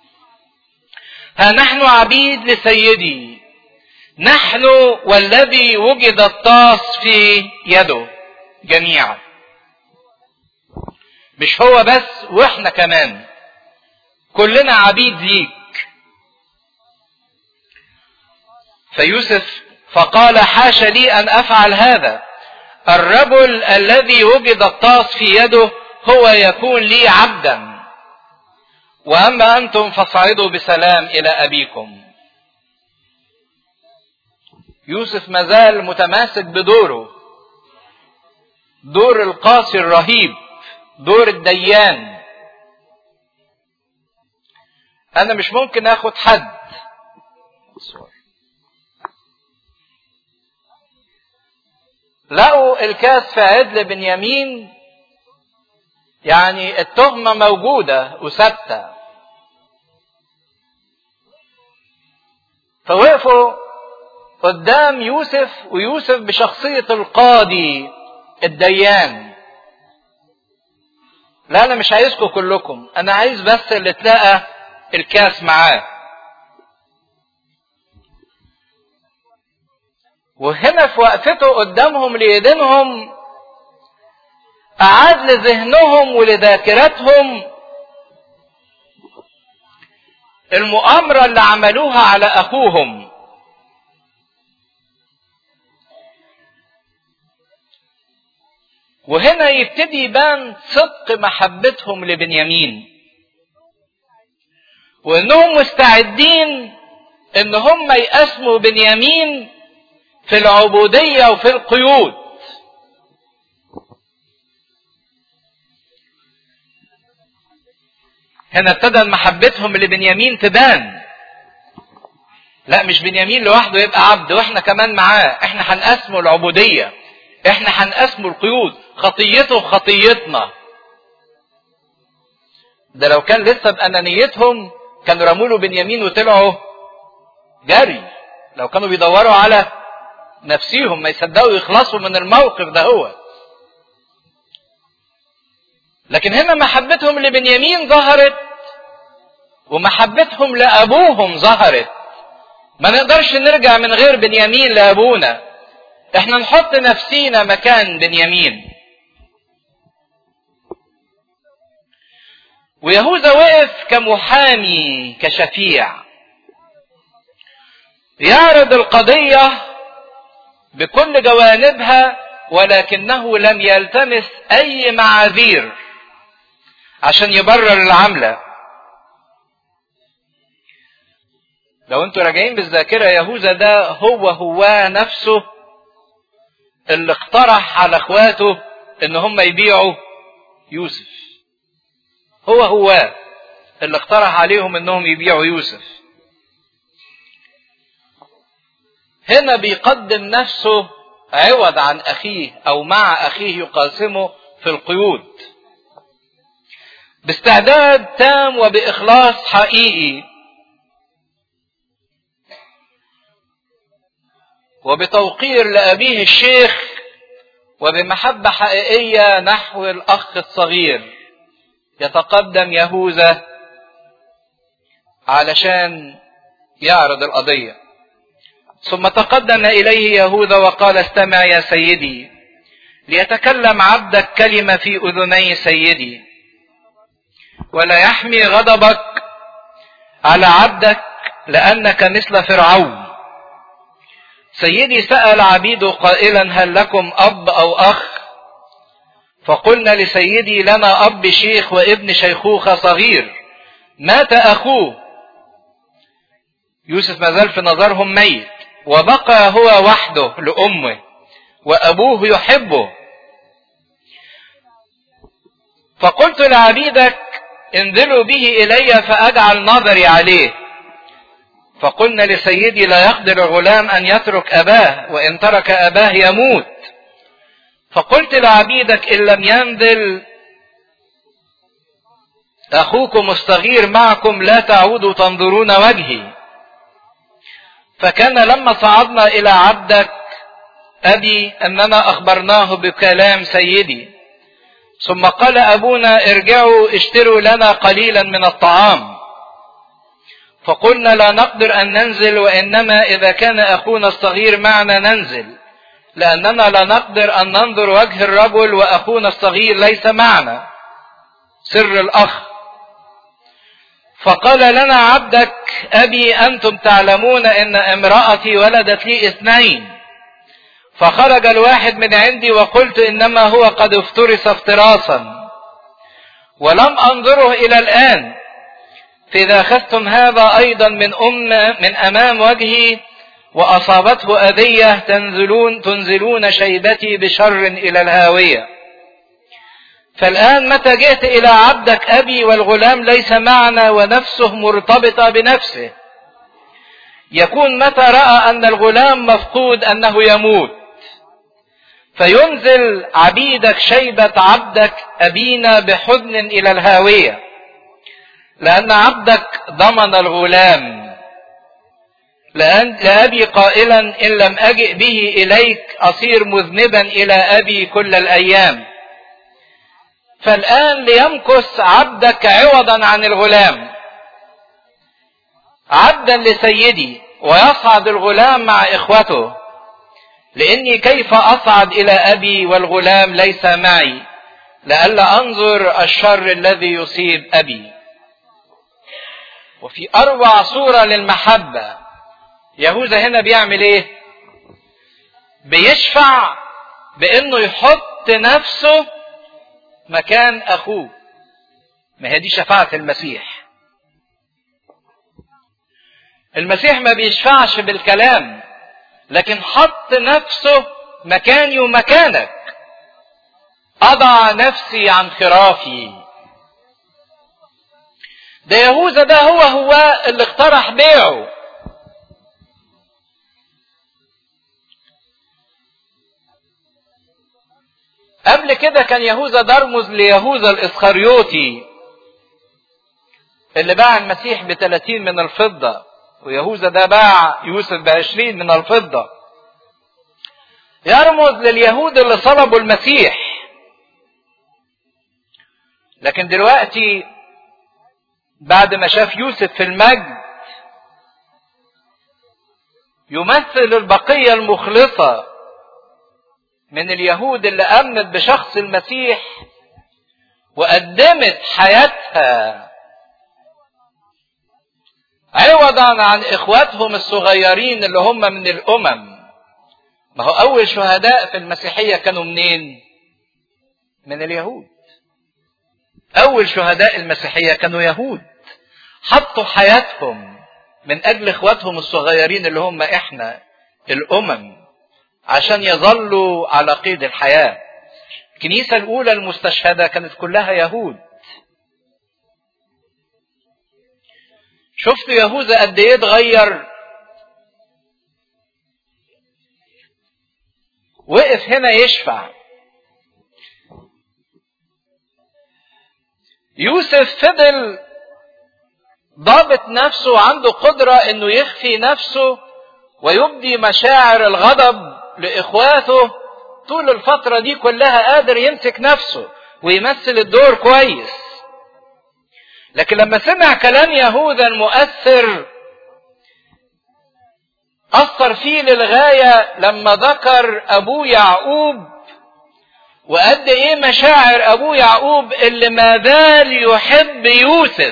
ها نحن عبيد لسيدي، نحن والذي وجد الطاس في يده جميعا. مش هو بس، واحنا كمان كلنا عبيد ليك. فيوسف فقال حاشا لي أن أفعل هذا، الرجل الذي وجد الطاس في يده هو يكون لي عبدا، وأما أنتم فاصعدوا بسلام إلى أبيكم. يوسف مازال متماسك بدوره، دور القاسي الرهيب، دور الديان. أنا مش ممكن أخد حد. لقوا الكاس في عدل بنيامين، يعني التهمة موجودة وثابتة، فوقفوا قدام يوسف، ويوسف بشخصية القاضي الديان. لا أنا مش عايزكم كلكم، أنا عايز بس اللي تلاقى الكاس معاه. وهنا في وقفته قدامهم ليدينهم أعاد لذهنهم ولذاكرتهم المؤامرة اللي عملوها على أخوهم. وهنا يبتدي يبان صدق محبتهم لبنيامين، وانهم مستعدين ان هم يقسموا بنيامين في العبودية وفي القيود. هنا ابتدى محبتهم لبنيامين تبان. لا مش بنيامين لوحده يبقى عبد واحنا كمان معاه، احنا هنقسمه العبودية، احنا هنقسمه القيود، خطيته خطيتنا. ده لو كان لسه بأنانيتهم كانوا رموا له بنيامين وطلعوا جري، لو كانوا بيدوروا على نفسيهم ما يصدقوا يخلصوا من الموقف ده. هو لكن هنا محبتهم لبنيامين ظهرت، ومحبتهم لأبوهم ظهرت. ما نقدرش نرجع من غير بنيامين لأبونا، احنا نحط نفسينا مكان بنيامين. ويهوذا وقف كمحامي كشفيع يعرض القضية بكل جوانبها، ولكنه لم يلتمس اي معاذير عشان يبرر العملة. لو انتوا راجعين بالذاكرة، يهوذا ده هو هو نفسه اللي اقترح على اخواته ان هم يبيعوا يوسف. هو هو اللي اقترح عليهم انهم يبيعوا يوسف. هنا بيقدم نفسه عوض عن اخيه او مع اخيه يقاسمه في القيود باستعداد تام وباخلاص حقيقي، وبتوقير لأبيه الشيخ، وبمحبة حقيقية نحو الأخ الصغير. يتقدم يهوذا علشان يعرض القضية. ثم تقدم إليه يهوذا وقال استمع يا سيدي، ليتكلم عبدك كلمة في أذني سيدي، ولا يحمي غضبك على عبدك لأنك مثل فرعون. سيدي سأل عبيده قائلا هل لكم أب أو أخ؟ فقلنا لسيدي لنا أب شيخ وابن شيخوخة صغير، مات أخوه. يوسف ما زال في نظرهم ميت، وبقى هو وحده لأمه وأبوه يحبه. فقلت لعبيدك انزلوا به إلي فأجعل نظري عليه، فقلنا لسيدي لا يقدر الغلام أن يترك أباه، وإن ترك أباه يموت. فقلت لعبيدك إن لم ينزل أخوكم الصغير معكم لا تعودوا تنظرون وجهي. فكان لما صعدنا إلى عبدك أبي أننا أخبرناه بكلام سيدي، ثم قال أبونا ارجعوا اشتروا لنا قليلا من الطعام. فقلنا لا نقدر أن ننزل، وإنما إذا كان أخونا الصغير معنا ننزل، لأننا لا نقدر أن ننظر وجه الرجل وأخونا الصغير ليس معنا، سر الأخ. فقال لنا عبدك أبي أنتم تعلمون أن امرأتي ولدت لي اثنين، فخرج الواحد من عندي وقلت إنما هو قد افترس افتراسا ولم أنظره إلى الآن، فإذا أخذتم هذا أيضا من أم من أمام وجهي وأصابته أذية تنزلون تنزلون شيبتي بشر إلى الهاوية. فالآن متى جئت إلى عبدك أبي والغلام ليس معنا ونفسه مرتبطة بنفسه، يكون متى رأى أن الغلام مفقود أنه يموت، فينزل عبيدك شيبة عبدك أبينا بحزن إلى الهاوية، لأن عبدك ضمن الغلام، لأن لأبي قائلا إن لم أجئ به إليك أصير مذنبا إلى أبي كل الأيام. فالآن ليمكث عبدك عوضا عن الغلام عبدا لسيدي، ويصعد الغلام مع إخوته، لأني كيف أصعد إلى أبي والغلام ليس معي، لئلا أنظر الشر الذي يصيب أبي. وفي أروع صورة للمحبة يهوذا هنا بيعمل إيه؟ بيشفع بأنه يحط نفسه مكان أخوه. ما هي دي شفاعة المسيح. المسيح ما بيشفعش بالكلام، لكن حط نفسه مكاني ومكانك. أضع نفسي عن خرافي. ده يهوذا ده هو هو اللي اقترح بيعه. قبل كده كان يهوذا ده رمز ليهوذا الإسخريوطي اللي باع المسيح بثلاثين من الفضة، ويهوذا ده باع يوسف بعشرين من الفضة. يرمز لليهود اللي صلبوا المسيح. لكن دلوقتي بعد ما شاف يوسف في المجد يمثل البقية المخلصة من اليهود اللي آمنت بشخص المسيح وقدمت حياتها عوضا عن اخواتهم الصغيرين اللي هم من الامم. ما هو اول شهداء في المسيحية كانوا منين؟ من اليهود. اول شهداء المسيحية كانوا يهود، حطوا حياتهم من اجل اخواتهم الصغيرين اللي هم احنا الامم، عشان يظلوا على قيد الحياة. الكنيسة الاولى المستشهدة كانت كلها يهود. شفتوا يهوذا قد ايه اتغير؟ وقف هنا يشفع. يوسف فضل ضابط نفسه وعنده قدرة انه يخفي نفسه ويبدي مشاعر الغضب لاخواته طول الفترة دي كلها، قادر يمسك نفسه ويمثل الدور كويس. لكن لما سمع كلام يهوذا المؤثر أثر فيه للغاية، لما ذكر أبوه يعقوب وقد إيه مشاعر أبوه يعقوب اللي ما زال يحب يوسف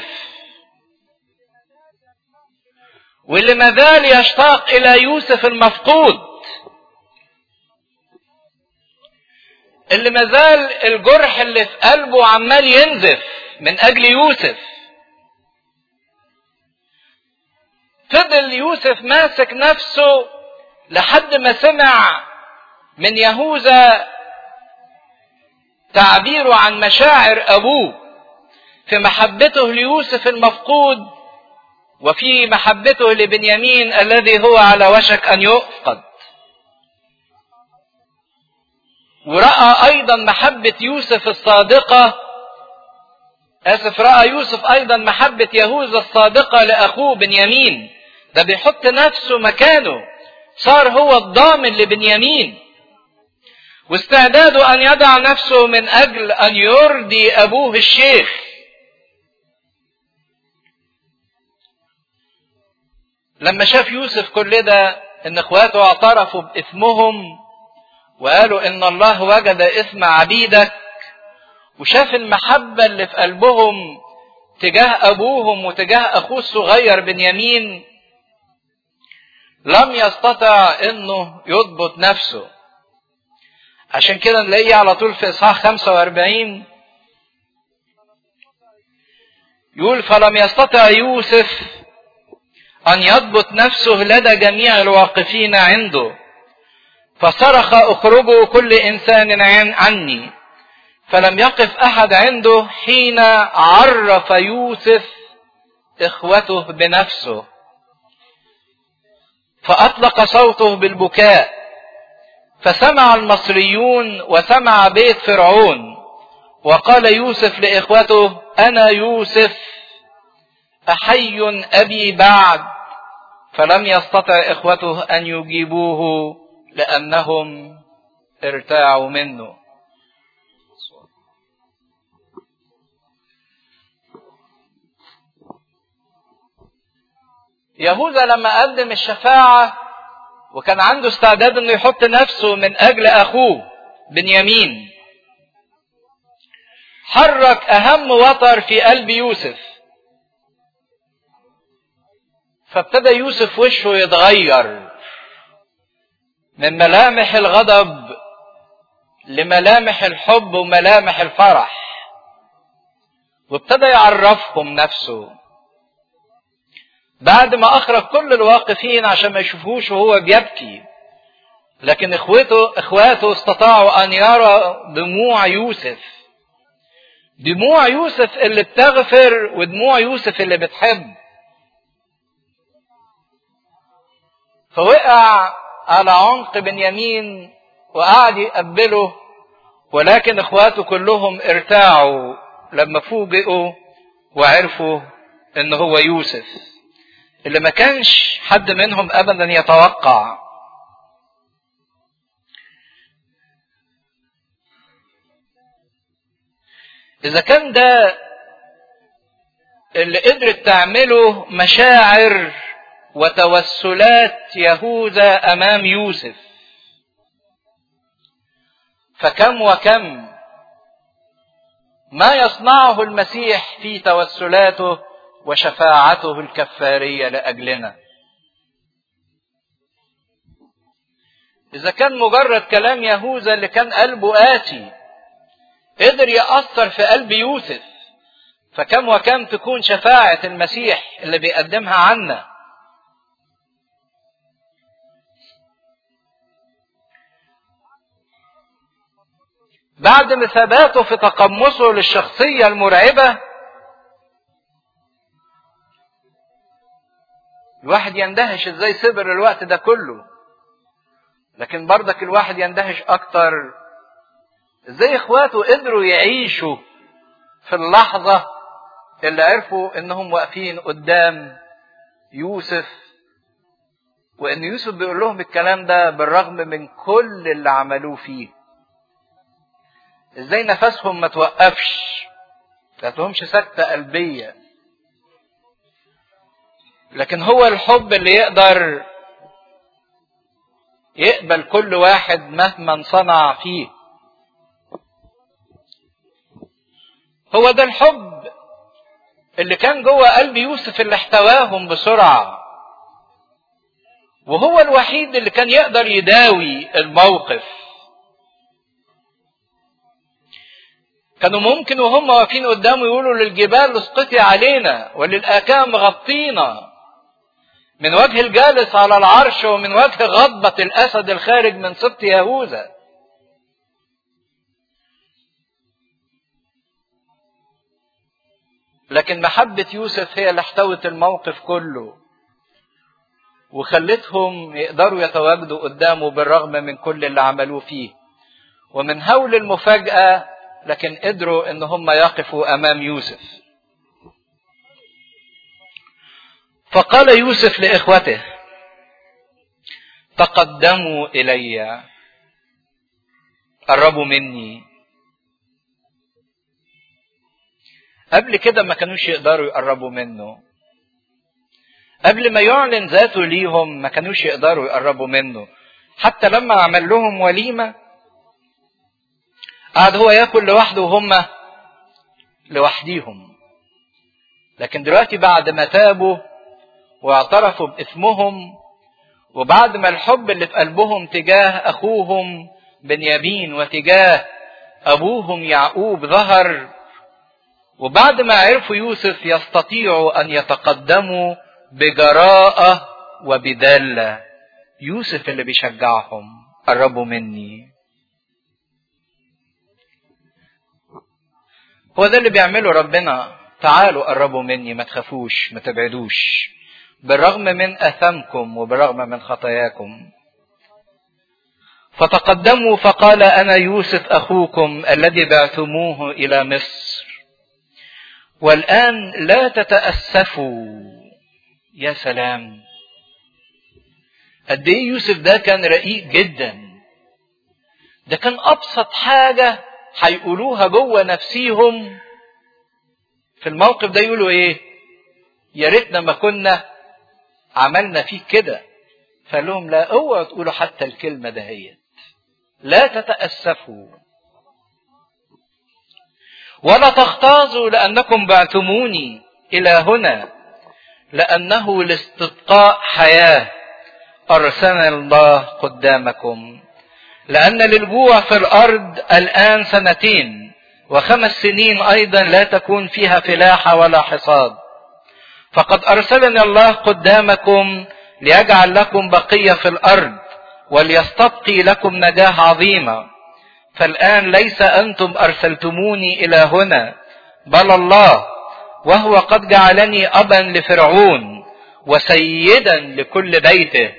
واللي ما زال يشتاق إلى يوسف المفقود، اللي ما زال الجرح اللي في قلبه عمال ينزف من أجل يوسف. فضل يوسف ماسك نفسه لحد ما سمع من يهوذا تعبيره عن مشاعر أبوه في محبته ليوسف المفقود، وفي محبته لبنيامين الذي هو على وشك أن يفقد. ورأى أيضا محبة يوسف الصادقة آسف رأى يوسف أيضا محبة يهوذا الصادقة لأخوه بنيامين. ده بيحط نفسه مكانه، صار هو الضامن لبنيامين، واستعداده أن يضع نفسه من أجل أن يرضي أبوه الشيخ. لما شاف يوسف كل ده إن إخواته اعترفوا بإثمهم وقالوا إن الله وجد إثم عبيدك، وشاف المحبة اللي في قلبهم تجاه أبوهم وتجاه أخوه الصغير بنيامين، لم يستطع إنه يضبط نفسه. عشان كده نلاقيه على طول في إصحاح خمسة وأربعين يقول: فلم يستطع يوسف أن يضبط نفسه لدى جميع الواقفين عنده، فصرخ: اخرجوا كل إنسان عني. فلم يقف أحد عنده حين عرف يوسف إخوته بنفسه، فأطلق صوته بالبكاء، فسمع المصريون وسمع بيت فرعون. وقال يوسف لإخوته: أنا يوسف، أحي أبي بعد؟ فلم يستطع إخوته أن يجيبوه لأنهم ارتاعوا منه. يهوذا لما قدم الشفاعة وكان عنده استعداد انه يحط نفسه من اجل اخوه بنيامين، حرك اهم وتر في قلب يوسف، فابتدى يوسف وشه يتغير من ملامح الغضب لملامح الحب وملامح الفرح، وابتدى يعرفهم نفسه بعد ما اخرج كل الواقفين عشان ما يشوفوش وهو بيبكي. لكن اخوته اخواته استطاعوا ان يروا دموع يوسف، دموع يوسف اللي بتغفر ودموع يوسف اللي بتحب. فوقع على عنق بنيامين وقعد يقبله، ولكن اخواته كلهم ارتاعوا لما فوجئوا وعرفوا ان هو يوسف اللي ما كانش حد منهم ابدا يتوقع. اذا كان ده اللي قدرت تعمله مشاعر وتوسلات يهوذا امام يوسف، فكم وكم ما يصنعه المسيح في توسلاته وشفاعته الكفارية لأجلنا. إذا كان مجرد كلام يهوذا اللي كان قلبه قاسي قدر يأثر في قلب يوسف، فكم وكم تكون شفاعة المسيح اللي بيقدمها عنا. بعد ما ثباته في تقمصه للشخصية المرعبة، الواحد يندهش ازاي صبر الوقت ده كله، لكن برضك الواحد يندهش اكتر ازاي اخواته قدروا يعيشوا في اللحظة اللي عرفوا انهم واقفين قدام يوسف، وان يوسف بيقول لهم الكلام ده بالرغم من كل اللي عملوه فيه. ازاي نفسهم ما توقفش، ما تهمش سكتة قلبية، لكن هو الحب اللي يقدر يقبل كل واحد مهما صنع فيه. هو ده الحب اللي كان جوه قلب يوسف اللي احتواهم بسرعة، وهو الوحيد اللي كان يقدر يداوي الموقف. كانوا ممكن وهم واقفين قدامه يقولوا للجبال اسقطي علينا وللآكام غطينا، من وجه الجالس على العرش ومن وجه غضبة الأسد الخارج من سبط يهوذا. لكن محبة يوسف هي اللي احتوت الموقف كله وخلتهم يقدروا يتواجدوا قدامه بالرغم من كل اللي عملوه فيه. ومن هول المفاجأة لكن قدروا ان هم يقفوا امام يوسف. فقال يوسف لاخوته: تقدموا الي، قربوا مني. قبل كده ما كانوش يقدروا يقربوا منه، قبل ما يعلن ذاته ليهم ما كانوش يقدروا يقربوا منه. حتى لما عمل لهم وليمة قعد هو ياكل لوحده وهم لوحديهم. لكن دلوقتي بعد ما تابوا واعترفوا بإثمهم، وبعد ما الحب اللي في قلبهم تجاه أخوهم بنيامين وتجاه أبوهم يعقوب ظهر، وبعد ما عرفوا يوسف يستطيعوا أن يتقدموا بجراءة وبدالة. يوسف اللي بيشجعهم: قربوا مني. هو ده اللي بيعمله ربنا. تعالوا قربوا مني، ما تخافوش، ما تبعدوش، بالرغم من أثامكم وبالرغم من خطاياكم. فتقدموا فقال: أنا يوسف أخوكم الذي بعتموه إلى مصر، والآن لا تتأسفوا. يا سلام، قد ايه يوسف ده كان رقيق جدا. ده كان أبسط حاجة هيقولوها جوه نفسيهم في الموقف ده يقولوا ايه؟ يا ريتنا ما كنا عملنا فيك كده. فقال لهم: لا، اوعوا تقولوا حتى الكلمة دهيت، لا تتأسفوا ولا تغتاظوا لأنكم بعتموني إلى هنا، لأنه لاستبقاء حياة أرسلنا الله قدامكم، لأن للجوع في الأرض الآن سنتين وخمس سنين أيضا لا تكون فيها فلاحة ولا حصاد. فقد أرسلني الله قدامكم ليجعل لكم بقية في الأرض وليستبقي لكم نجاة عظيمة. فالآن ليس أنتم أرسلتموني إلى هنا بل الله، وهو قد جعلني أبا لفرعون وسيدا لكل بيته.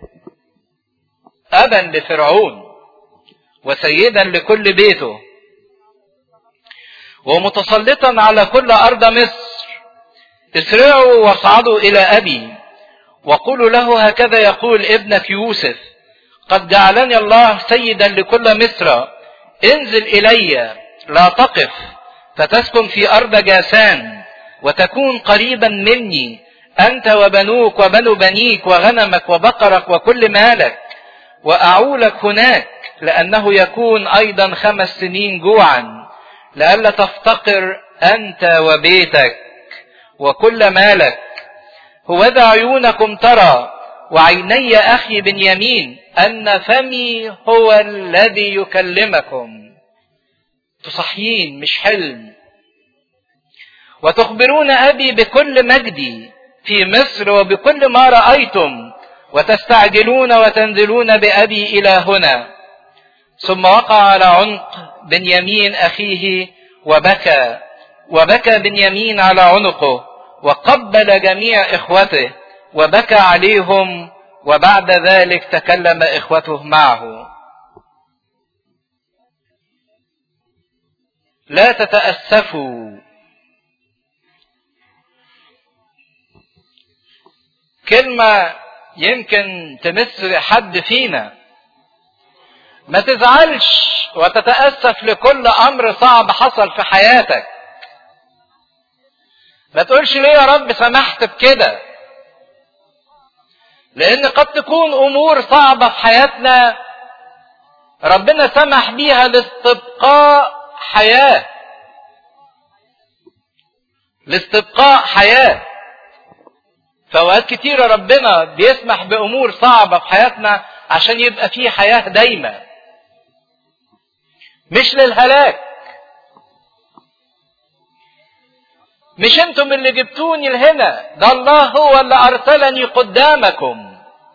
أبا لفرعون وسيدا لكل بيته، ومتسلطا على كل أرض مصر. اسرعوا واصعدوا إلى أبي وقولوا له: هكذا يقول ابنك يوسف: قد جعلني الله سيدا لكل مصر، انزل إلي، لا تقف، فتسكن في أرض جاسان وتكون قريبا مني، أنت وبنوك وبنو بنيك وغنمك وبقرك وكل مالك، وأعولك هناك، لأنه يكون أيضا خمس سنين جوعا، لئلا تفتقر أنت وبيتك وكل مالك. هوذا عيونكم ترى وعيني أخي بنيامين أن فمي هو الذي يكلمكم. تصحيين مش حلم. وتخبرون أبي بكل مجدي في مصر وبكل ما رأيتم، وتستعجلون وتنزلون بأبي إلى هنا. ثم وقع على عنق بنيامين أخيه وبكى، وبكى بنيامين على عنقه وقبل جميع إخوته وبكى عليهم، وبعد ذلك تكلم إخوته معه. لا تتأسفوا. كلمة يمكن تمس حد فينا. ما تزعلش وتتأسف لكل أمر صعب حصل في حياتك. ما تقولش ليه يا رب سمحت بكده، لأن قد تكون أمور صعبة في حياتنا ربنا سمح بيها لاستبقاء حياة، لاستبقاء حياة. فأوقات كتيرة ربنا بيسمح بأمور صعبة في حياتنا عشان يبقى فيه حياة دايمة، مش للهلاك. مش انتم اللي جبتوني لهنا، ده الله هو اللي أرسلني قدامكم.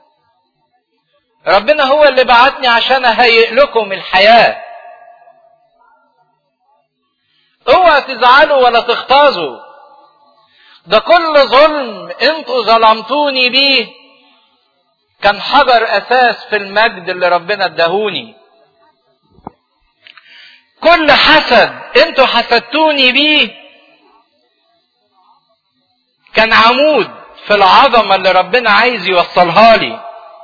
ربنا هو اللي بعتني عشان أهيئ لكم الحياة. اوعى تزعلوا ولا تغتاظوا ده كل ظلم انتوا ظلمتوني بيه كان حجر اساس في المجد اللي ربنا اداهوني. كل حسد انتوا حسدتوني بيه كان عمود في العظمة اللي ربنا عايز يوصلها لي.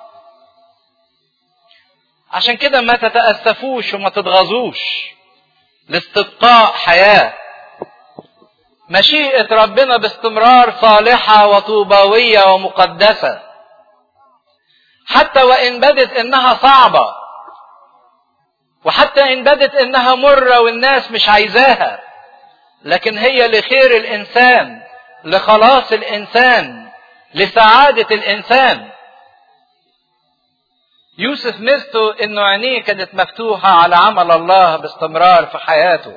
عشان كده ما تتأسفوش وما تتغاظوش، لاستبقاء حياة. مشيئة ربنا باستمرار صالحة وطوباوية ومقدسة، حتى وإن بدت إنها صعبة، وحتى إن بدت إنها مرة والناس مش عايزاها، لكن هي لخير الإنسان، لخلاص الإنسان، لسعادة الإنسان. يوسف ميزته إنه عينيه كانت مفتوحة على عمل الله باستمرار في حياته.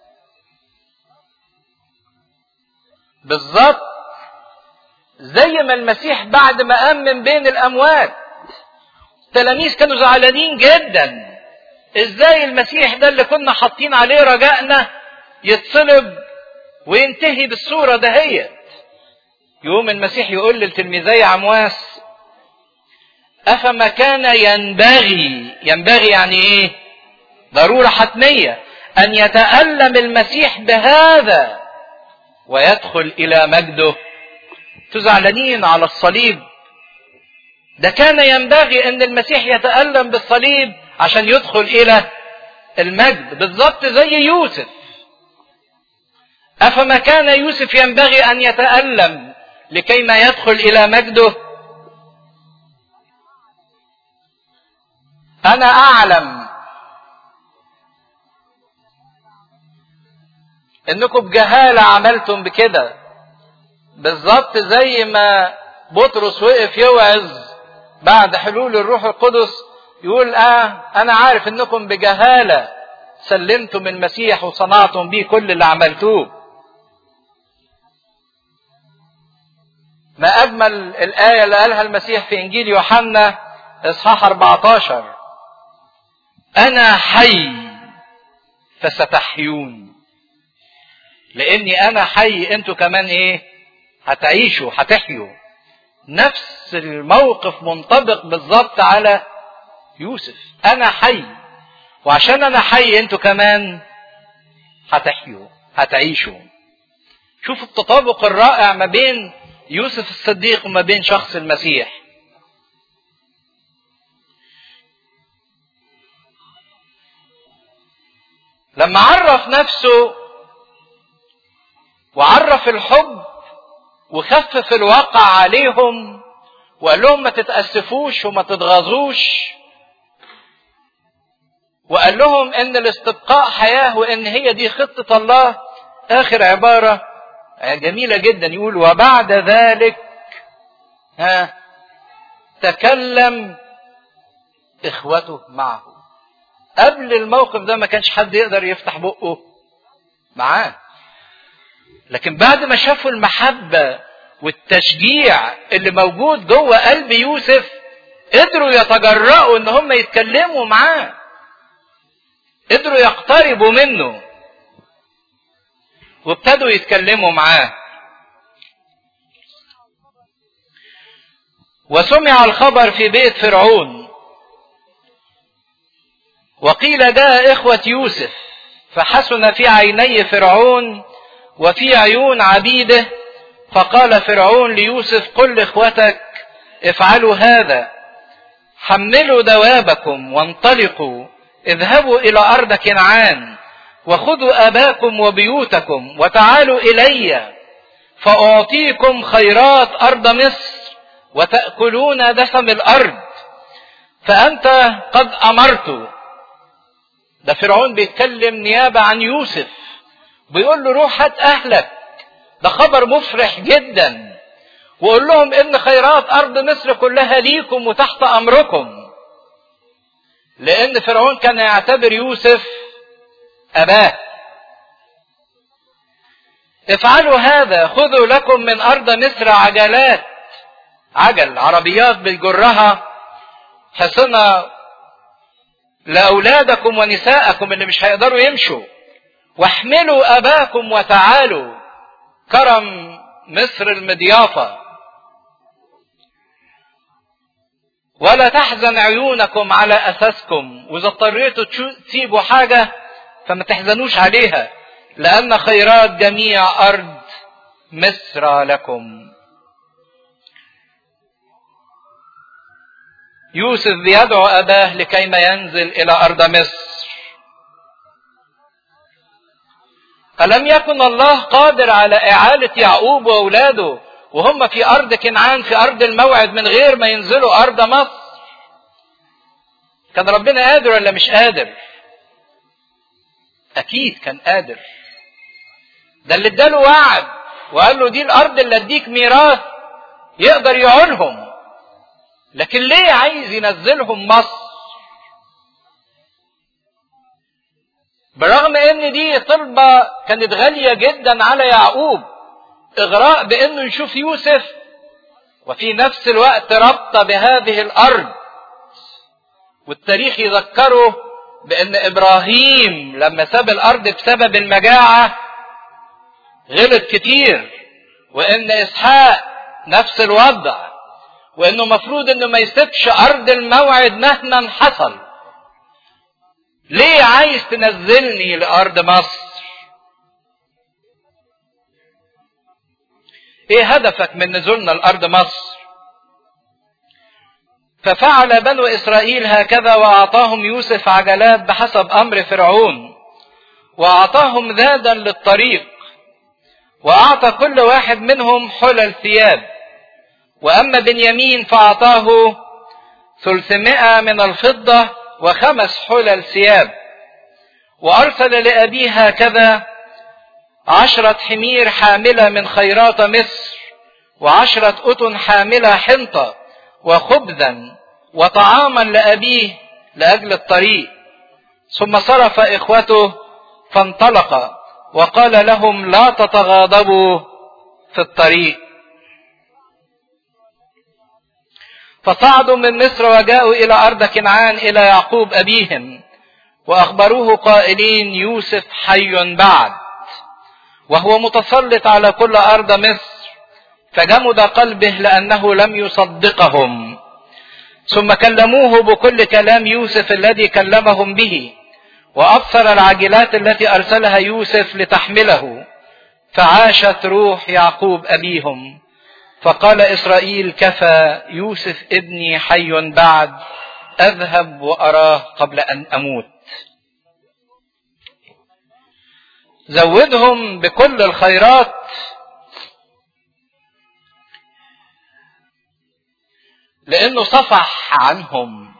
بالظبط زي ما المسيح بعد ما قام من بين الأموات التلاميذ كانوا زعلانين جدا، ازاي المسيح ده اللي كنا حاطين عليه رجائنا يتصلب وينتهي بالصورة دهيت. يقوم المسيح يقول للتلميذي عمواس أفما كان ينبغي، ينبغي يعني ايه؟ ضرورة حتمية أن يتألم المسيح بهذا ويدخل إلى مجده. تزعلانين على الصليب، ده كان ينبغي أن المسيح يتألم بالصليب عشان يدخل إلى المجد. بالضبط زي يوسف، أفما كان يوسف ينبغي أن يتألم لكي ما يدخل إلى مجده. أنا أعلم إنكم بجهالة عملتم بكده، بالضبط زي ما بطرس وقف يوعظ بعد حلول الروح القدس يقول آه أنا عارف إنكم بجهالة سلمتم المسيح وصنعتم به كل اللي عملتوه. ما أجمل الآية اللي قالها المسيح في إنجيل يوحنا إصحاح أربعة عشر، أنا حي فستحيون. لأني أنا حي أنتوا كمان إيه؟ هتعيشوا، هتحيوا. نفس الموقف منطبق بالضبط على يوسف، أنا حي، وعشان أنا حي أنتوا كمان هتحيوا، هتعيشوا. شوفوا التطابق الرائع ما بين يوسف الصديق وما بين شخص المسيح. لما عرف نفسه وعرف الحب وخفف الواقع عليهم وقال لهم ما تتأسفوش وما تتغاظوش، وقال لهم ان الاستبقاء حياة وان هي دي خطة الله، اخر عبارة جميلة جدا يقول وبعد ذلك ها تكلم اخوته معه. قبل الموقف ده ما كانش حد يقدر يفتح بقه معاه، لكن بعد ما شافوا المحبة والتشجيع اللي موجود جوه قلب يوسف قدروا يتجرأوا ان هم يتكلموا معاه، قدروا يقتربوا منه وابتدوا يتكلموا معاه. وسمع الخبر في بيت فرعون، وقيل جاء إخوة يوسف فحسن في عيني فرعون وفي عيون عبيده، فقال فرعون ليوسف قل لإخوتك افعلوا هذا، حملوا دوابكم وانطلقوا، اذهبوا إلى أرض كنعان وخذوا أباكم وبيوتكم وتعالوا إلي فأعطيكم خيرات أرض مصر وتأكلون دسم الأرض، فأنت قد أمرت. ده فرعون بيتكلم نيابة عن يوسف، بيقول له روح هات أهلك، ده خبر مفرح جدا، وقول لهم إن خيرات أرض مصر كلها ليكم وتحت أمركم، لأن فرعون كان يعتبر يوسف أباه. افعلوا هذا، خذوا لكم من أرض مصر عجلات، عجل عربيات بيجرها حصنة لأولادكم ونساءكم اللي مش هيقدروا يمشوا، واحملوا أباكم وتعالوا. كرم مصر المضيافة. ولا تحزن عيونكم على أساسكم، وإذا اضطريتوا تسيبوا حاجة فما تحزنوش عليها، لأن خيرات جميع أرض مصر لكم. يوسف بيدعو أباه لكيما ينزل إلى أرض مصر. ألم يكن الله قادر على إعالة يعقوب وأولاده وهم في أرض كنعان، في أرض الموعد، من غير ما ينزلوا أرض مصر؟ كان ربنا قادر ولا مش قادر؟ أكيد كان قادر. ده اللي اداله وعد وقال له دي الأرض اللي اديك ميراث، يقدر يعولهم. لكن ليه عايز ينزلهم مصر؟ برغم ان دي طلبة كانت غالية جدا على يعقوب، اغراء بانه يشوف يوسف، وفي نفس الوقت ربط بهذه الارض. والتاريخ يذكره بان ابراهيم لما ساب الارض بسبب المجاعة غلط كتير، وان اسحاق نفس الوضع، وانه مفروض انه ما يسيبش ارض الموعد مهما حصل. ليه عايز تنزلني لارض مصر؟ ايه هدفك من نزولنا لارض مصر؟ ففعل بنو اسرائيل هكذا، واعطاهم يوسف عجلات بحسب امر فرعون، واعطاهم ذادا للطريق، واعطى كل واحد منهم حلل ثياب. واما بنيامين فاعطاه ثلثمائة من الفضة وخمس حلل ثياب. وارسل لابيه هكذا عشرة حمير حاملة من خيرات مصر، وعشرة أتن حاملة حنطة وخبزا وطعاما لأبيه لأجل الطريق. ثم صرف إخوته فانطلق، وقال لهم لا تتغاضبوا في الطريق. فصعدوا من مصر وجاءوا إلى أرض كنعان إلى يعقوب أبيهم، وأخبروه قائلين يوسف حي بعد، وهو متسلط على كل أرض مصر. فجمد قلبه لأنه لم يصدقهم. ثم كلموه بكل كلام يوسف الذي كلمهم به، وأبصر العجلات التي أرسلها يوسف لتحمله. فعاشت روح يعقوب أبيهم، فقال إسرائيل كفى، يوسف ابني حي بعد، أذهب وأراه قبل أن أموت. زودهم بكل الخيرات، لأنه صفح عنهم.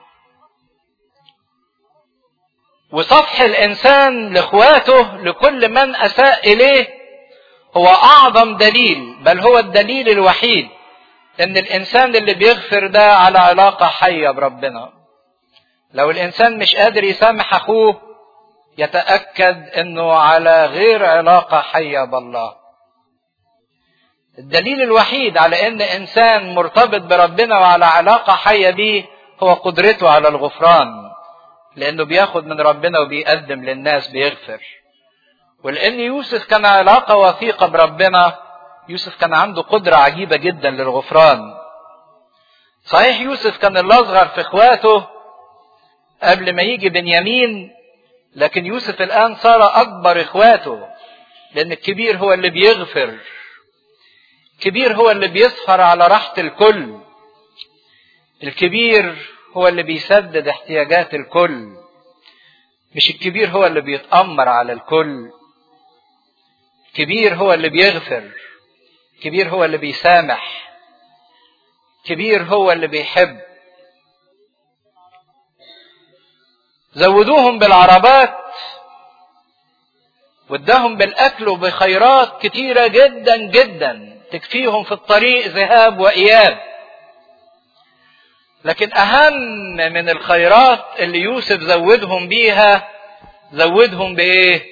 وصفح الإنسان لإخواته لكل من أساء إليه هو أعظم دليل، بل هو الدليل الوحيد إن الإنسان اللي بيغفر ده على علاقة حية بربنا. لو الإنسان مش قادر يسامح أخوه يتأكد إنه على غير علاقة حية بالله. الدليل الوحيد على إن إنسان مرتبط بربنا وعلى علاقة حية بيه هو قدرته على الغفران، لأنه بياخد من ربنا وبيقدم للناس بيغفر. ولأن يوسف كان علاقة وثيقة بربنا، يوسف كان عنده قدرة عجيبة جدا للغفران. صحيح يوسف كان الأصغر في إخواته قبل ما يجي بنيامين، لكن يوسف الآن صار أكبر إخواته، لأن الكبير هو اللي بيغفر، الكبير هو اللي بيسهر على راحة الكل، الكبير هو اللي بيسدد احتياجات الكل، مش الكبير هو اللي بيتأمر على الكل. الكبير هو اللي بيغفر، الكبير هو اللي بيسامح، الكبير هو اللي بيحب. زودوهم بالعربات واداهم بالاكل وبخيرات كتيرة جدا جدا تكفيهم في الطريق ذهاب واياب. لكن اهم من الخيرات اللي يوسف زودهم بيها، زودهم بايه؟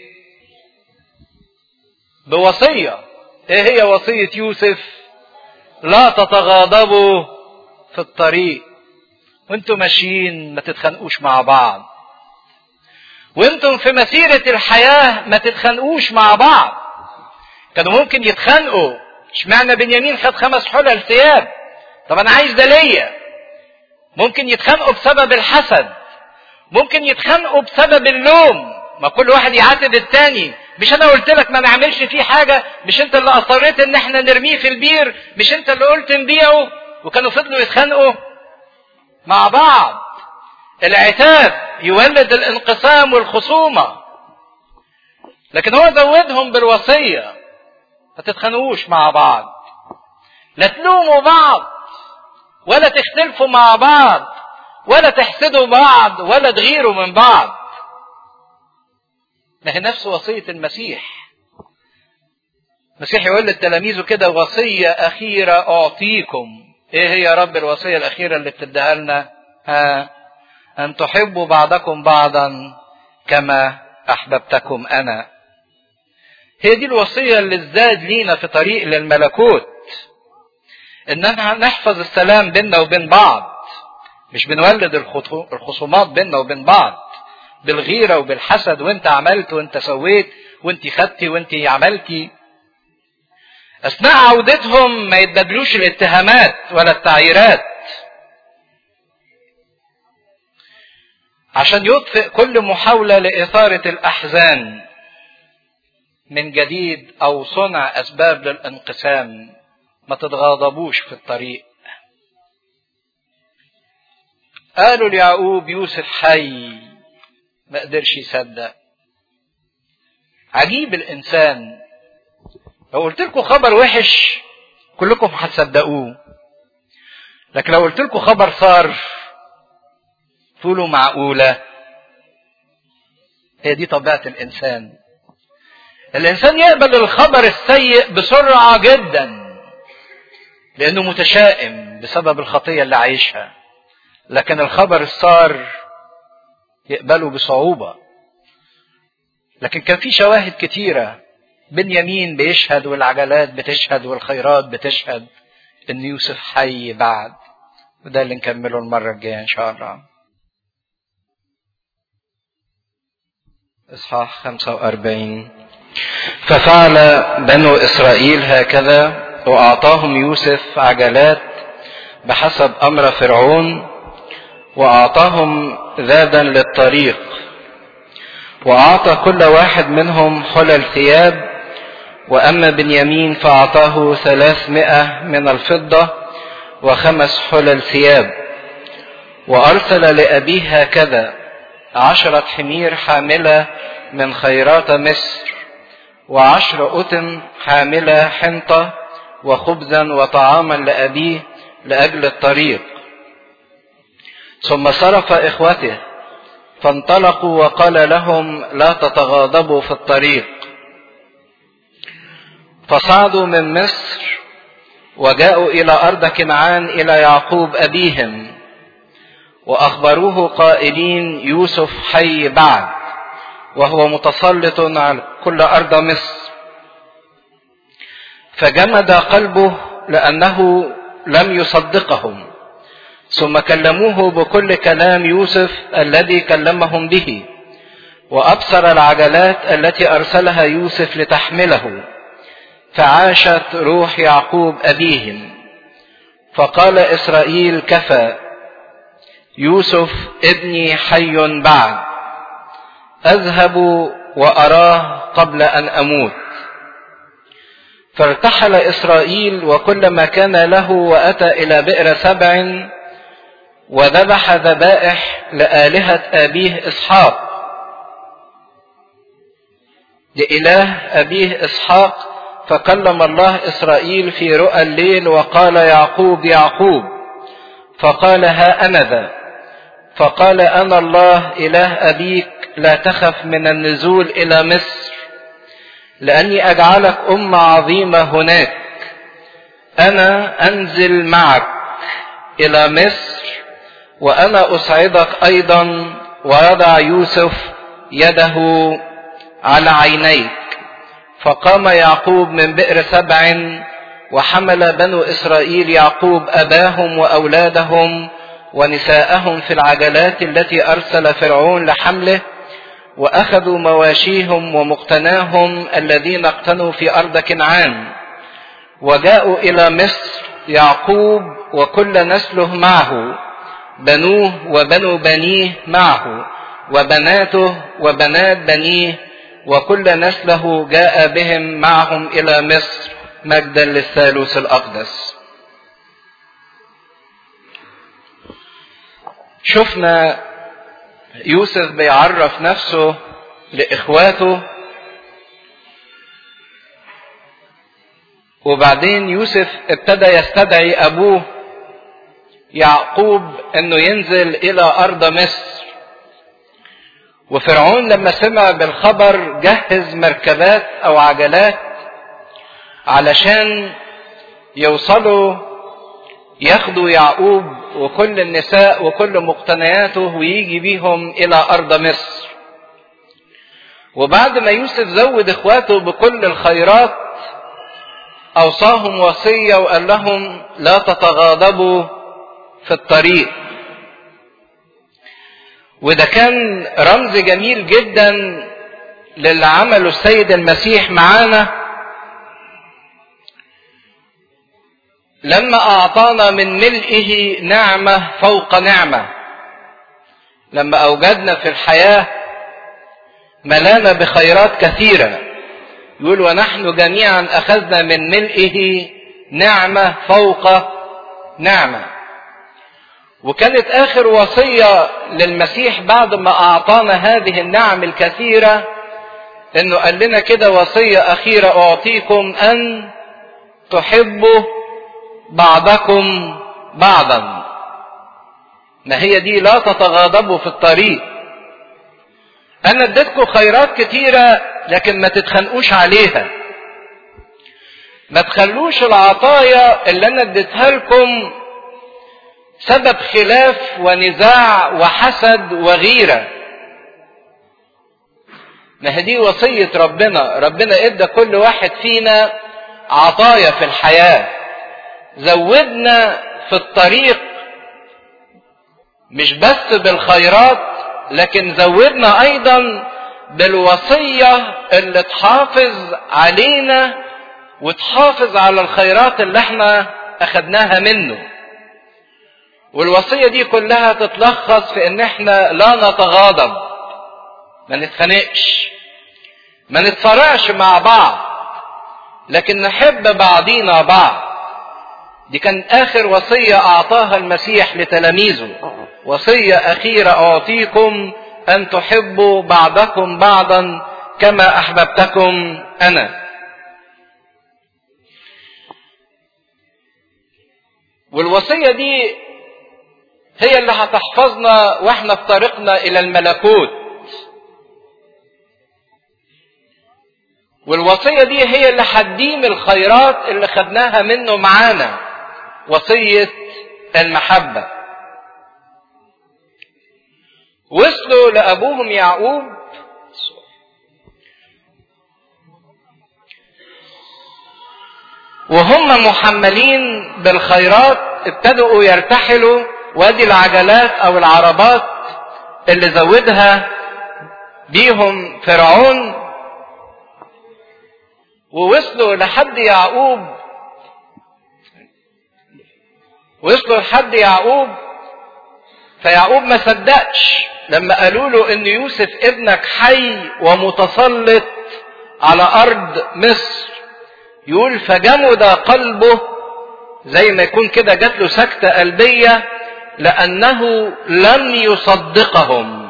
بوصية. ايه هي وصية يوسف؟ لا تتغاضبوا في الطريق. وانتم ماشيين ما تتخانقوش مع بعض، وانتم في مسيرة الحياة ما تتخانقوش مع بعض. كانوا ممكن يتخانقوا اشمعنى بنيامين خد خمس حلل ثياب؟ طب انا عايز ده ليا. ممكن يتخانقوا بسبب الحسد، ممكن يتخانقوا بسبب اللوم، ما كل واحد يعاتب التاني. مش انا قلت لك ما نعملش فيه حاجة؟ مش انت اللي اصريت ان احنا نرميه في البير؟ مش انت اللي قلت نبيعه؟ وكانوا فضلوا يتخانقوا مع بعض. العتاب يولد الانقسام والخصومة. لكن هو زودهم بالوصية، ما تتخانقوش مع بعض، لا تلوموا بعض، ولا تختلفوا مع بعض، ولا تحسدوا بعض، ولا تغيروا من بعض. ما هي نفس وصية المسيح. المسيح يقول للتلاميذ كده: وصية أخيرة أعطيكم. إيه هي يا رب الوصية الأخيرة اللي بتديها لنا؟ ها، أن تحبوا بعضكم بعضا كما أحببتكم أنا. هي دي الوصية اللي ازداد لينا في طريق للملكوت، إننا نحفظ السلام بيننا وبين بعض، مش بنولد الخصومات بيننا وبين بعض بالغيرة وبالحسد، وانت عملت وانت سويت وانت خدتي وانت عملتي. أثناء عودتهم ما يتبادلوش الاتهامات ولا التعييرات، عشان يطفئ كل محاولة لإثارة الأحزان من جديد أو صنع أسباب للانقسام. ما تتغاضبوش في الطريق. قالوا ليعقوب: يوسف حي. ما قدرش يصدق. عجيب الإنسان، لو قلت لكم خبر وحش كلكم هتصدقوه، لكن لو قلت لكم خبر صار تقولوا معقولة. هي دي طبيعة الإنسان. الإنسان يقبل الخبر السيء بسرعة جدا لأنه متشائم بسبب الخطية اللي عايشها، لكن الخبر الصار يقبله بصعوبة. لكن كان في شواهد كتيرة، بنيامين بيشهد والعجلات بتشهد والخيرات بتشهد إن يوسف حي بعد. وده اللي نكمله المرة الجاية إن شاء الله. إصحاح خمسة وأربعين. ففعل بنو إسرائيل هكذا، وأعطاهم يوسف عجلات بحسب أمر فرعون، وأعطاهم ذادا للطريق، وأعطى كل واحد منهم حلل ثياب. وأما بنيامين فأعطاه ثلاثمائة من الفضة وخمس حلل ثياب. وأرسل لأبيه هكذا: عشرة حمير حاملة من خيرات مصر، وعشر أتن حاملة حنطة وخبزا وطعاما لأبيه لأجل الطريق. ثم صرف إخوته فانطلقوا، وقال لهم: لا تتغاضبوا في الطريق. فصعدوا من مصر وجاءوا إلى أرض كنعان إلى يعقوب أبيهم، وأخبروه قائلين: يوسف حي بعد، وهو متسلط على كل أرض مصر. فجمد قلبه لأنه لم يصدقهم. ثم كلموه بكل كلام يوسف الذي كلمهم به، وأبصر العجلات التي أرسلها يوسف لتحمله. فعاشت روح يعقوب أبيهم. فقال إسرائيل: كفى، يوسف ابني حي بعد، أذهب وأراه قبل أن أموت. فارتحل إسرائيل وكل ما كان له، وأتى إلى بئر سبع، وذبح ذبائح لآلهة أبيه إسحاق، لإله أبيه إسحاق. فكلم الله إسرائيل في رؤى الليل وقال: يعقوب يعقوب. فقال: ها أنا ذا. فقال: أنا الله إله أبيك، لا تخف من النزول إلى مصر، لأني أجعلك أمة عظيمة هناك. أنا أنزل معك إلى مصر، وأنا أسعدك أيضا. ويضع يوسف يده على عينيك. فقام يعقوب من بئر سبع، وحمل بنو إسرائيل يعقوب أباهم وأولادهم ونساءهم في العجلات التي أرسل فرعون لحمله، وأخذوا مواشيهم ومقتناهم الذين اقتنوا في أرض كنعان، وجاءوا إلى مصر يعقوب وكل نسله معه، بنوه وبنو بنيه معه، وبناته وبنات بنيه، وكل نسله جاء بهم معهم إلى مصر، مجدا للثالوث الأقدس. شفنا يوسف بيعرف نفسه لإخواته، وبعدين يوسف ابتدى يستدعي أبوه يعقوب انه ينزل الى ارض مصر. وفرعون لما سمع بالخبر جهز مركبات او عجلات علشان يوصلوا ياخدوا يعقوب وكل النساء وكل مقتنياته ويجي بيهم الى ارض مصر. وبعد ما يوسف زود اخواته بكل الخيرات اوصاهم وصية وقال لهم لا تتغاضبوا في الطريق. وده كان رمز جميل جدا للي عمله السيد المسيح معانا لما اعطانا من ملئه نعمة فوق نعمة. لما اوجدنا في الحياة ملانا بخيرات كثيرة، يقول ونحن جميعا اخذنا من ملئه نعمة فوق نعمة. وكانت اخر وصية للمسيح بعد ما اعطانا هذه النعم الكثيرة انه قال لنا كده وصية اخيرة اعطيكم ان تحبوا بعضكم بعضا. ما هي دي لا تتغاضبوا في الطريق. انا اديتكم خيرات كتيرة لكن ما تتخنقوش عليها. ما تخلوش العطايا اللي انا اديتها لكم سبب خلاف ونزاع وحسد وغيرة. ما هي دي وصية ربنا. ربنا ادى كل واحد فينا عطايا في الحياة، زودنا في الطريق مش بس بالخيرات لكن زودنا ايضا بالوصية اللي تحافظ علينا وتحافظ على الخيرات اللي احنا اخدناها منه. والوصية دي كلها تتلخص في ان احنا لا نتغاضب، ما نتخانقش، ما نتصارعش مع بعض، لكن نحب بعضينا بعض. دي كان اخر وصية اعطاها المسيح لتلاميذه، وصية اخيرة اعطيكم ان تحبوا بعضكم بعضا كما احببتكم انا. والوصية دي هي اللي هتحفظنا واحنا في طريقنا الى الملكوت. والوصية دي هي اللي هتديم الخيرات اللي خدناها منه معانا، وصية المحبة. وصلوا لأبوهم يعقوب وهم محملين بالخيرات، ابتدأوا يرتحلوا، وادي العجلات او العربات اللي زودها بيهم فرعون. ووصلوا لحد يعقوب وصلوا لحد يعقوب فيعقوب ما صدقش لما قالوا له ان يوسف ابنك حي ومتسلط على ارض مصر. يقول فجمد قلبه، زي ما يكون كده جات له سكتة قلبية، لانه لم يصدقهم.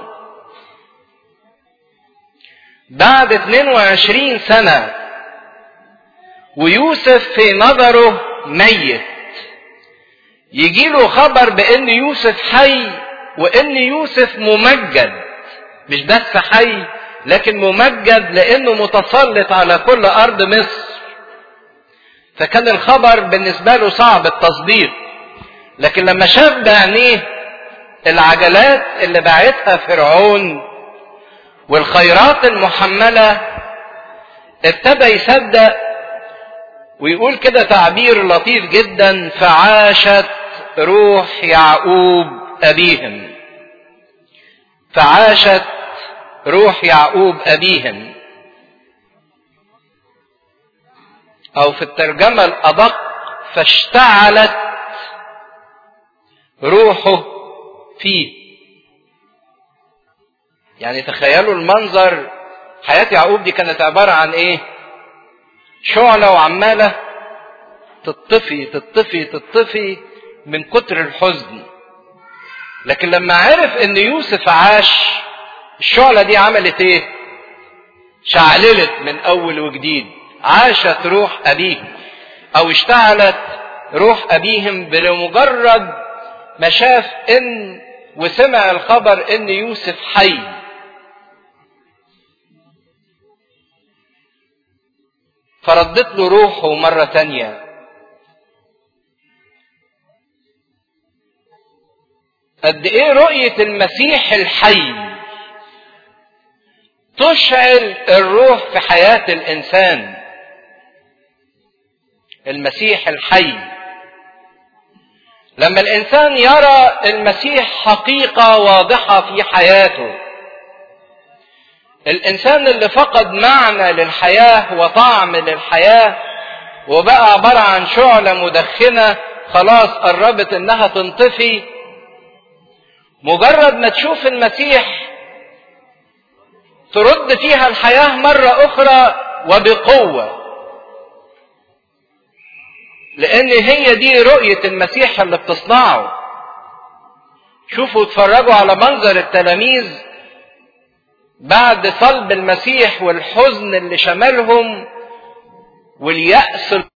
بعد اثنين وعشرين سنة ويوسف في نظره ميت، يجي له خبر بان يوسف حي وان يوسف ممجد، مش بس حي لكن ممجد لانه متسلط على كل ارض مصر. فكان الخبر بالنسبة له صعب التصديق. لكن لما شاف بعينيه العجلات اللي باعتها فرعون والخيرات المحملة ابتدى يصدق. ويقول كده تعبير لطيف جدا: فعاشت روح يعقوب أبيهم. فعاشت روح يعقوب أبيهم. او في الترجمة الادق فاشتعلت روحه فيه. يعني تخيلوا المنظر، حياة يعقوب دي كانت عبارة عن ايه؟ شعلة وعمالة تطفي تطفي تطفي من كتر الحزن. لكن لما عرف ان يوسف عاش، الشعلة دي عملت ايه؟ شعللت من اول وجديد. عاشت روح ابيه او اشتعلت روح ابيهم بمجرد ما شاف ان وسمع الخبر ان يوسف حي. فردت له روحه مرة تانية. قد ايه رؤية المسيح الحي تشعل الروح في حياة الانسان. المسيح الحي، لما الانسان يرى المسيح حقيقة واضحة في حياته، الانسان اللي فقد معنى للحياة وطعم للحياة وبقى عبارة عن شعلة مدخنة خلاص قربت انها تنطفي، مجرد ما تشوف المسيح ترد فيها الحياة مرة اخرى وبقوة. لان هي دي رؤية المسيح اللي بتصنعه. شوفوا اتفرجوا على منظر التلاميذ بعد صلب المسيح والحزن اللي شملهم واليأس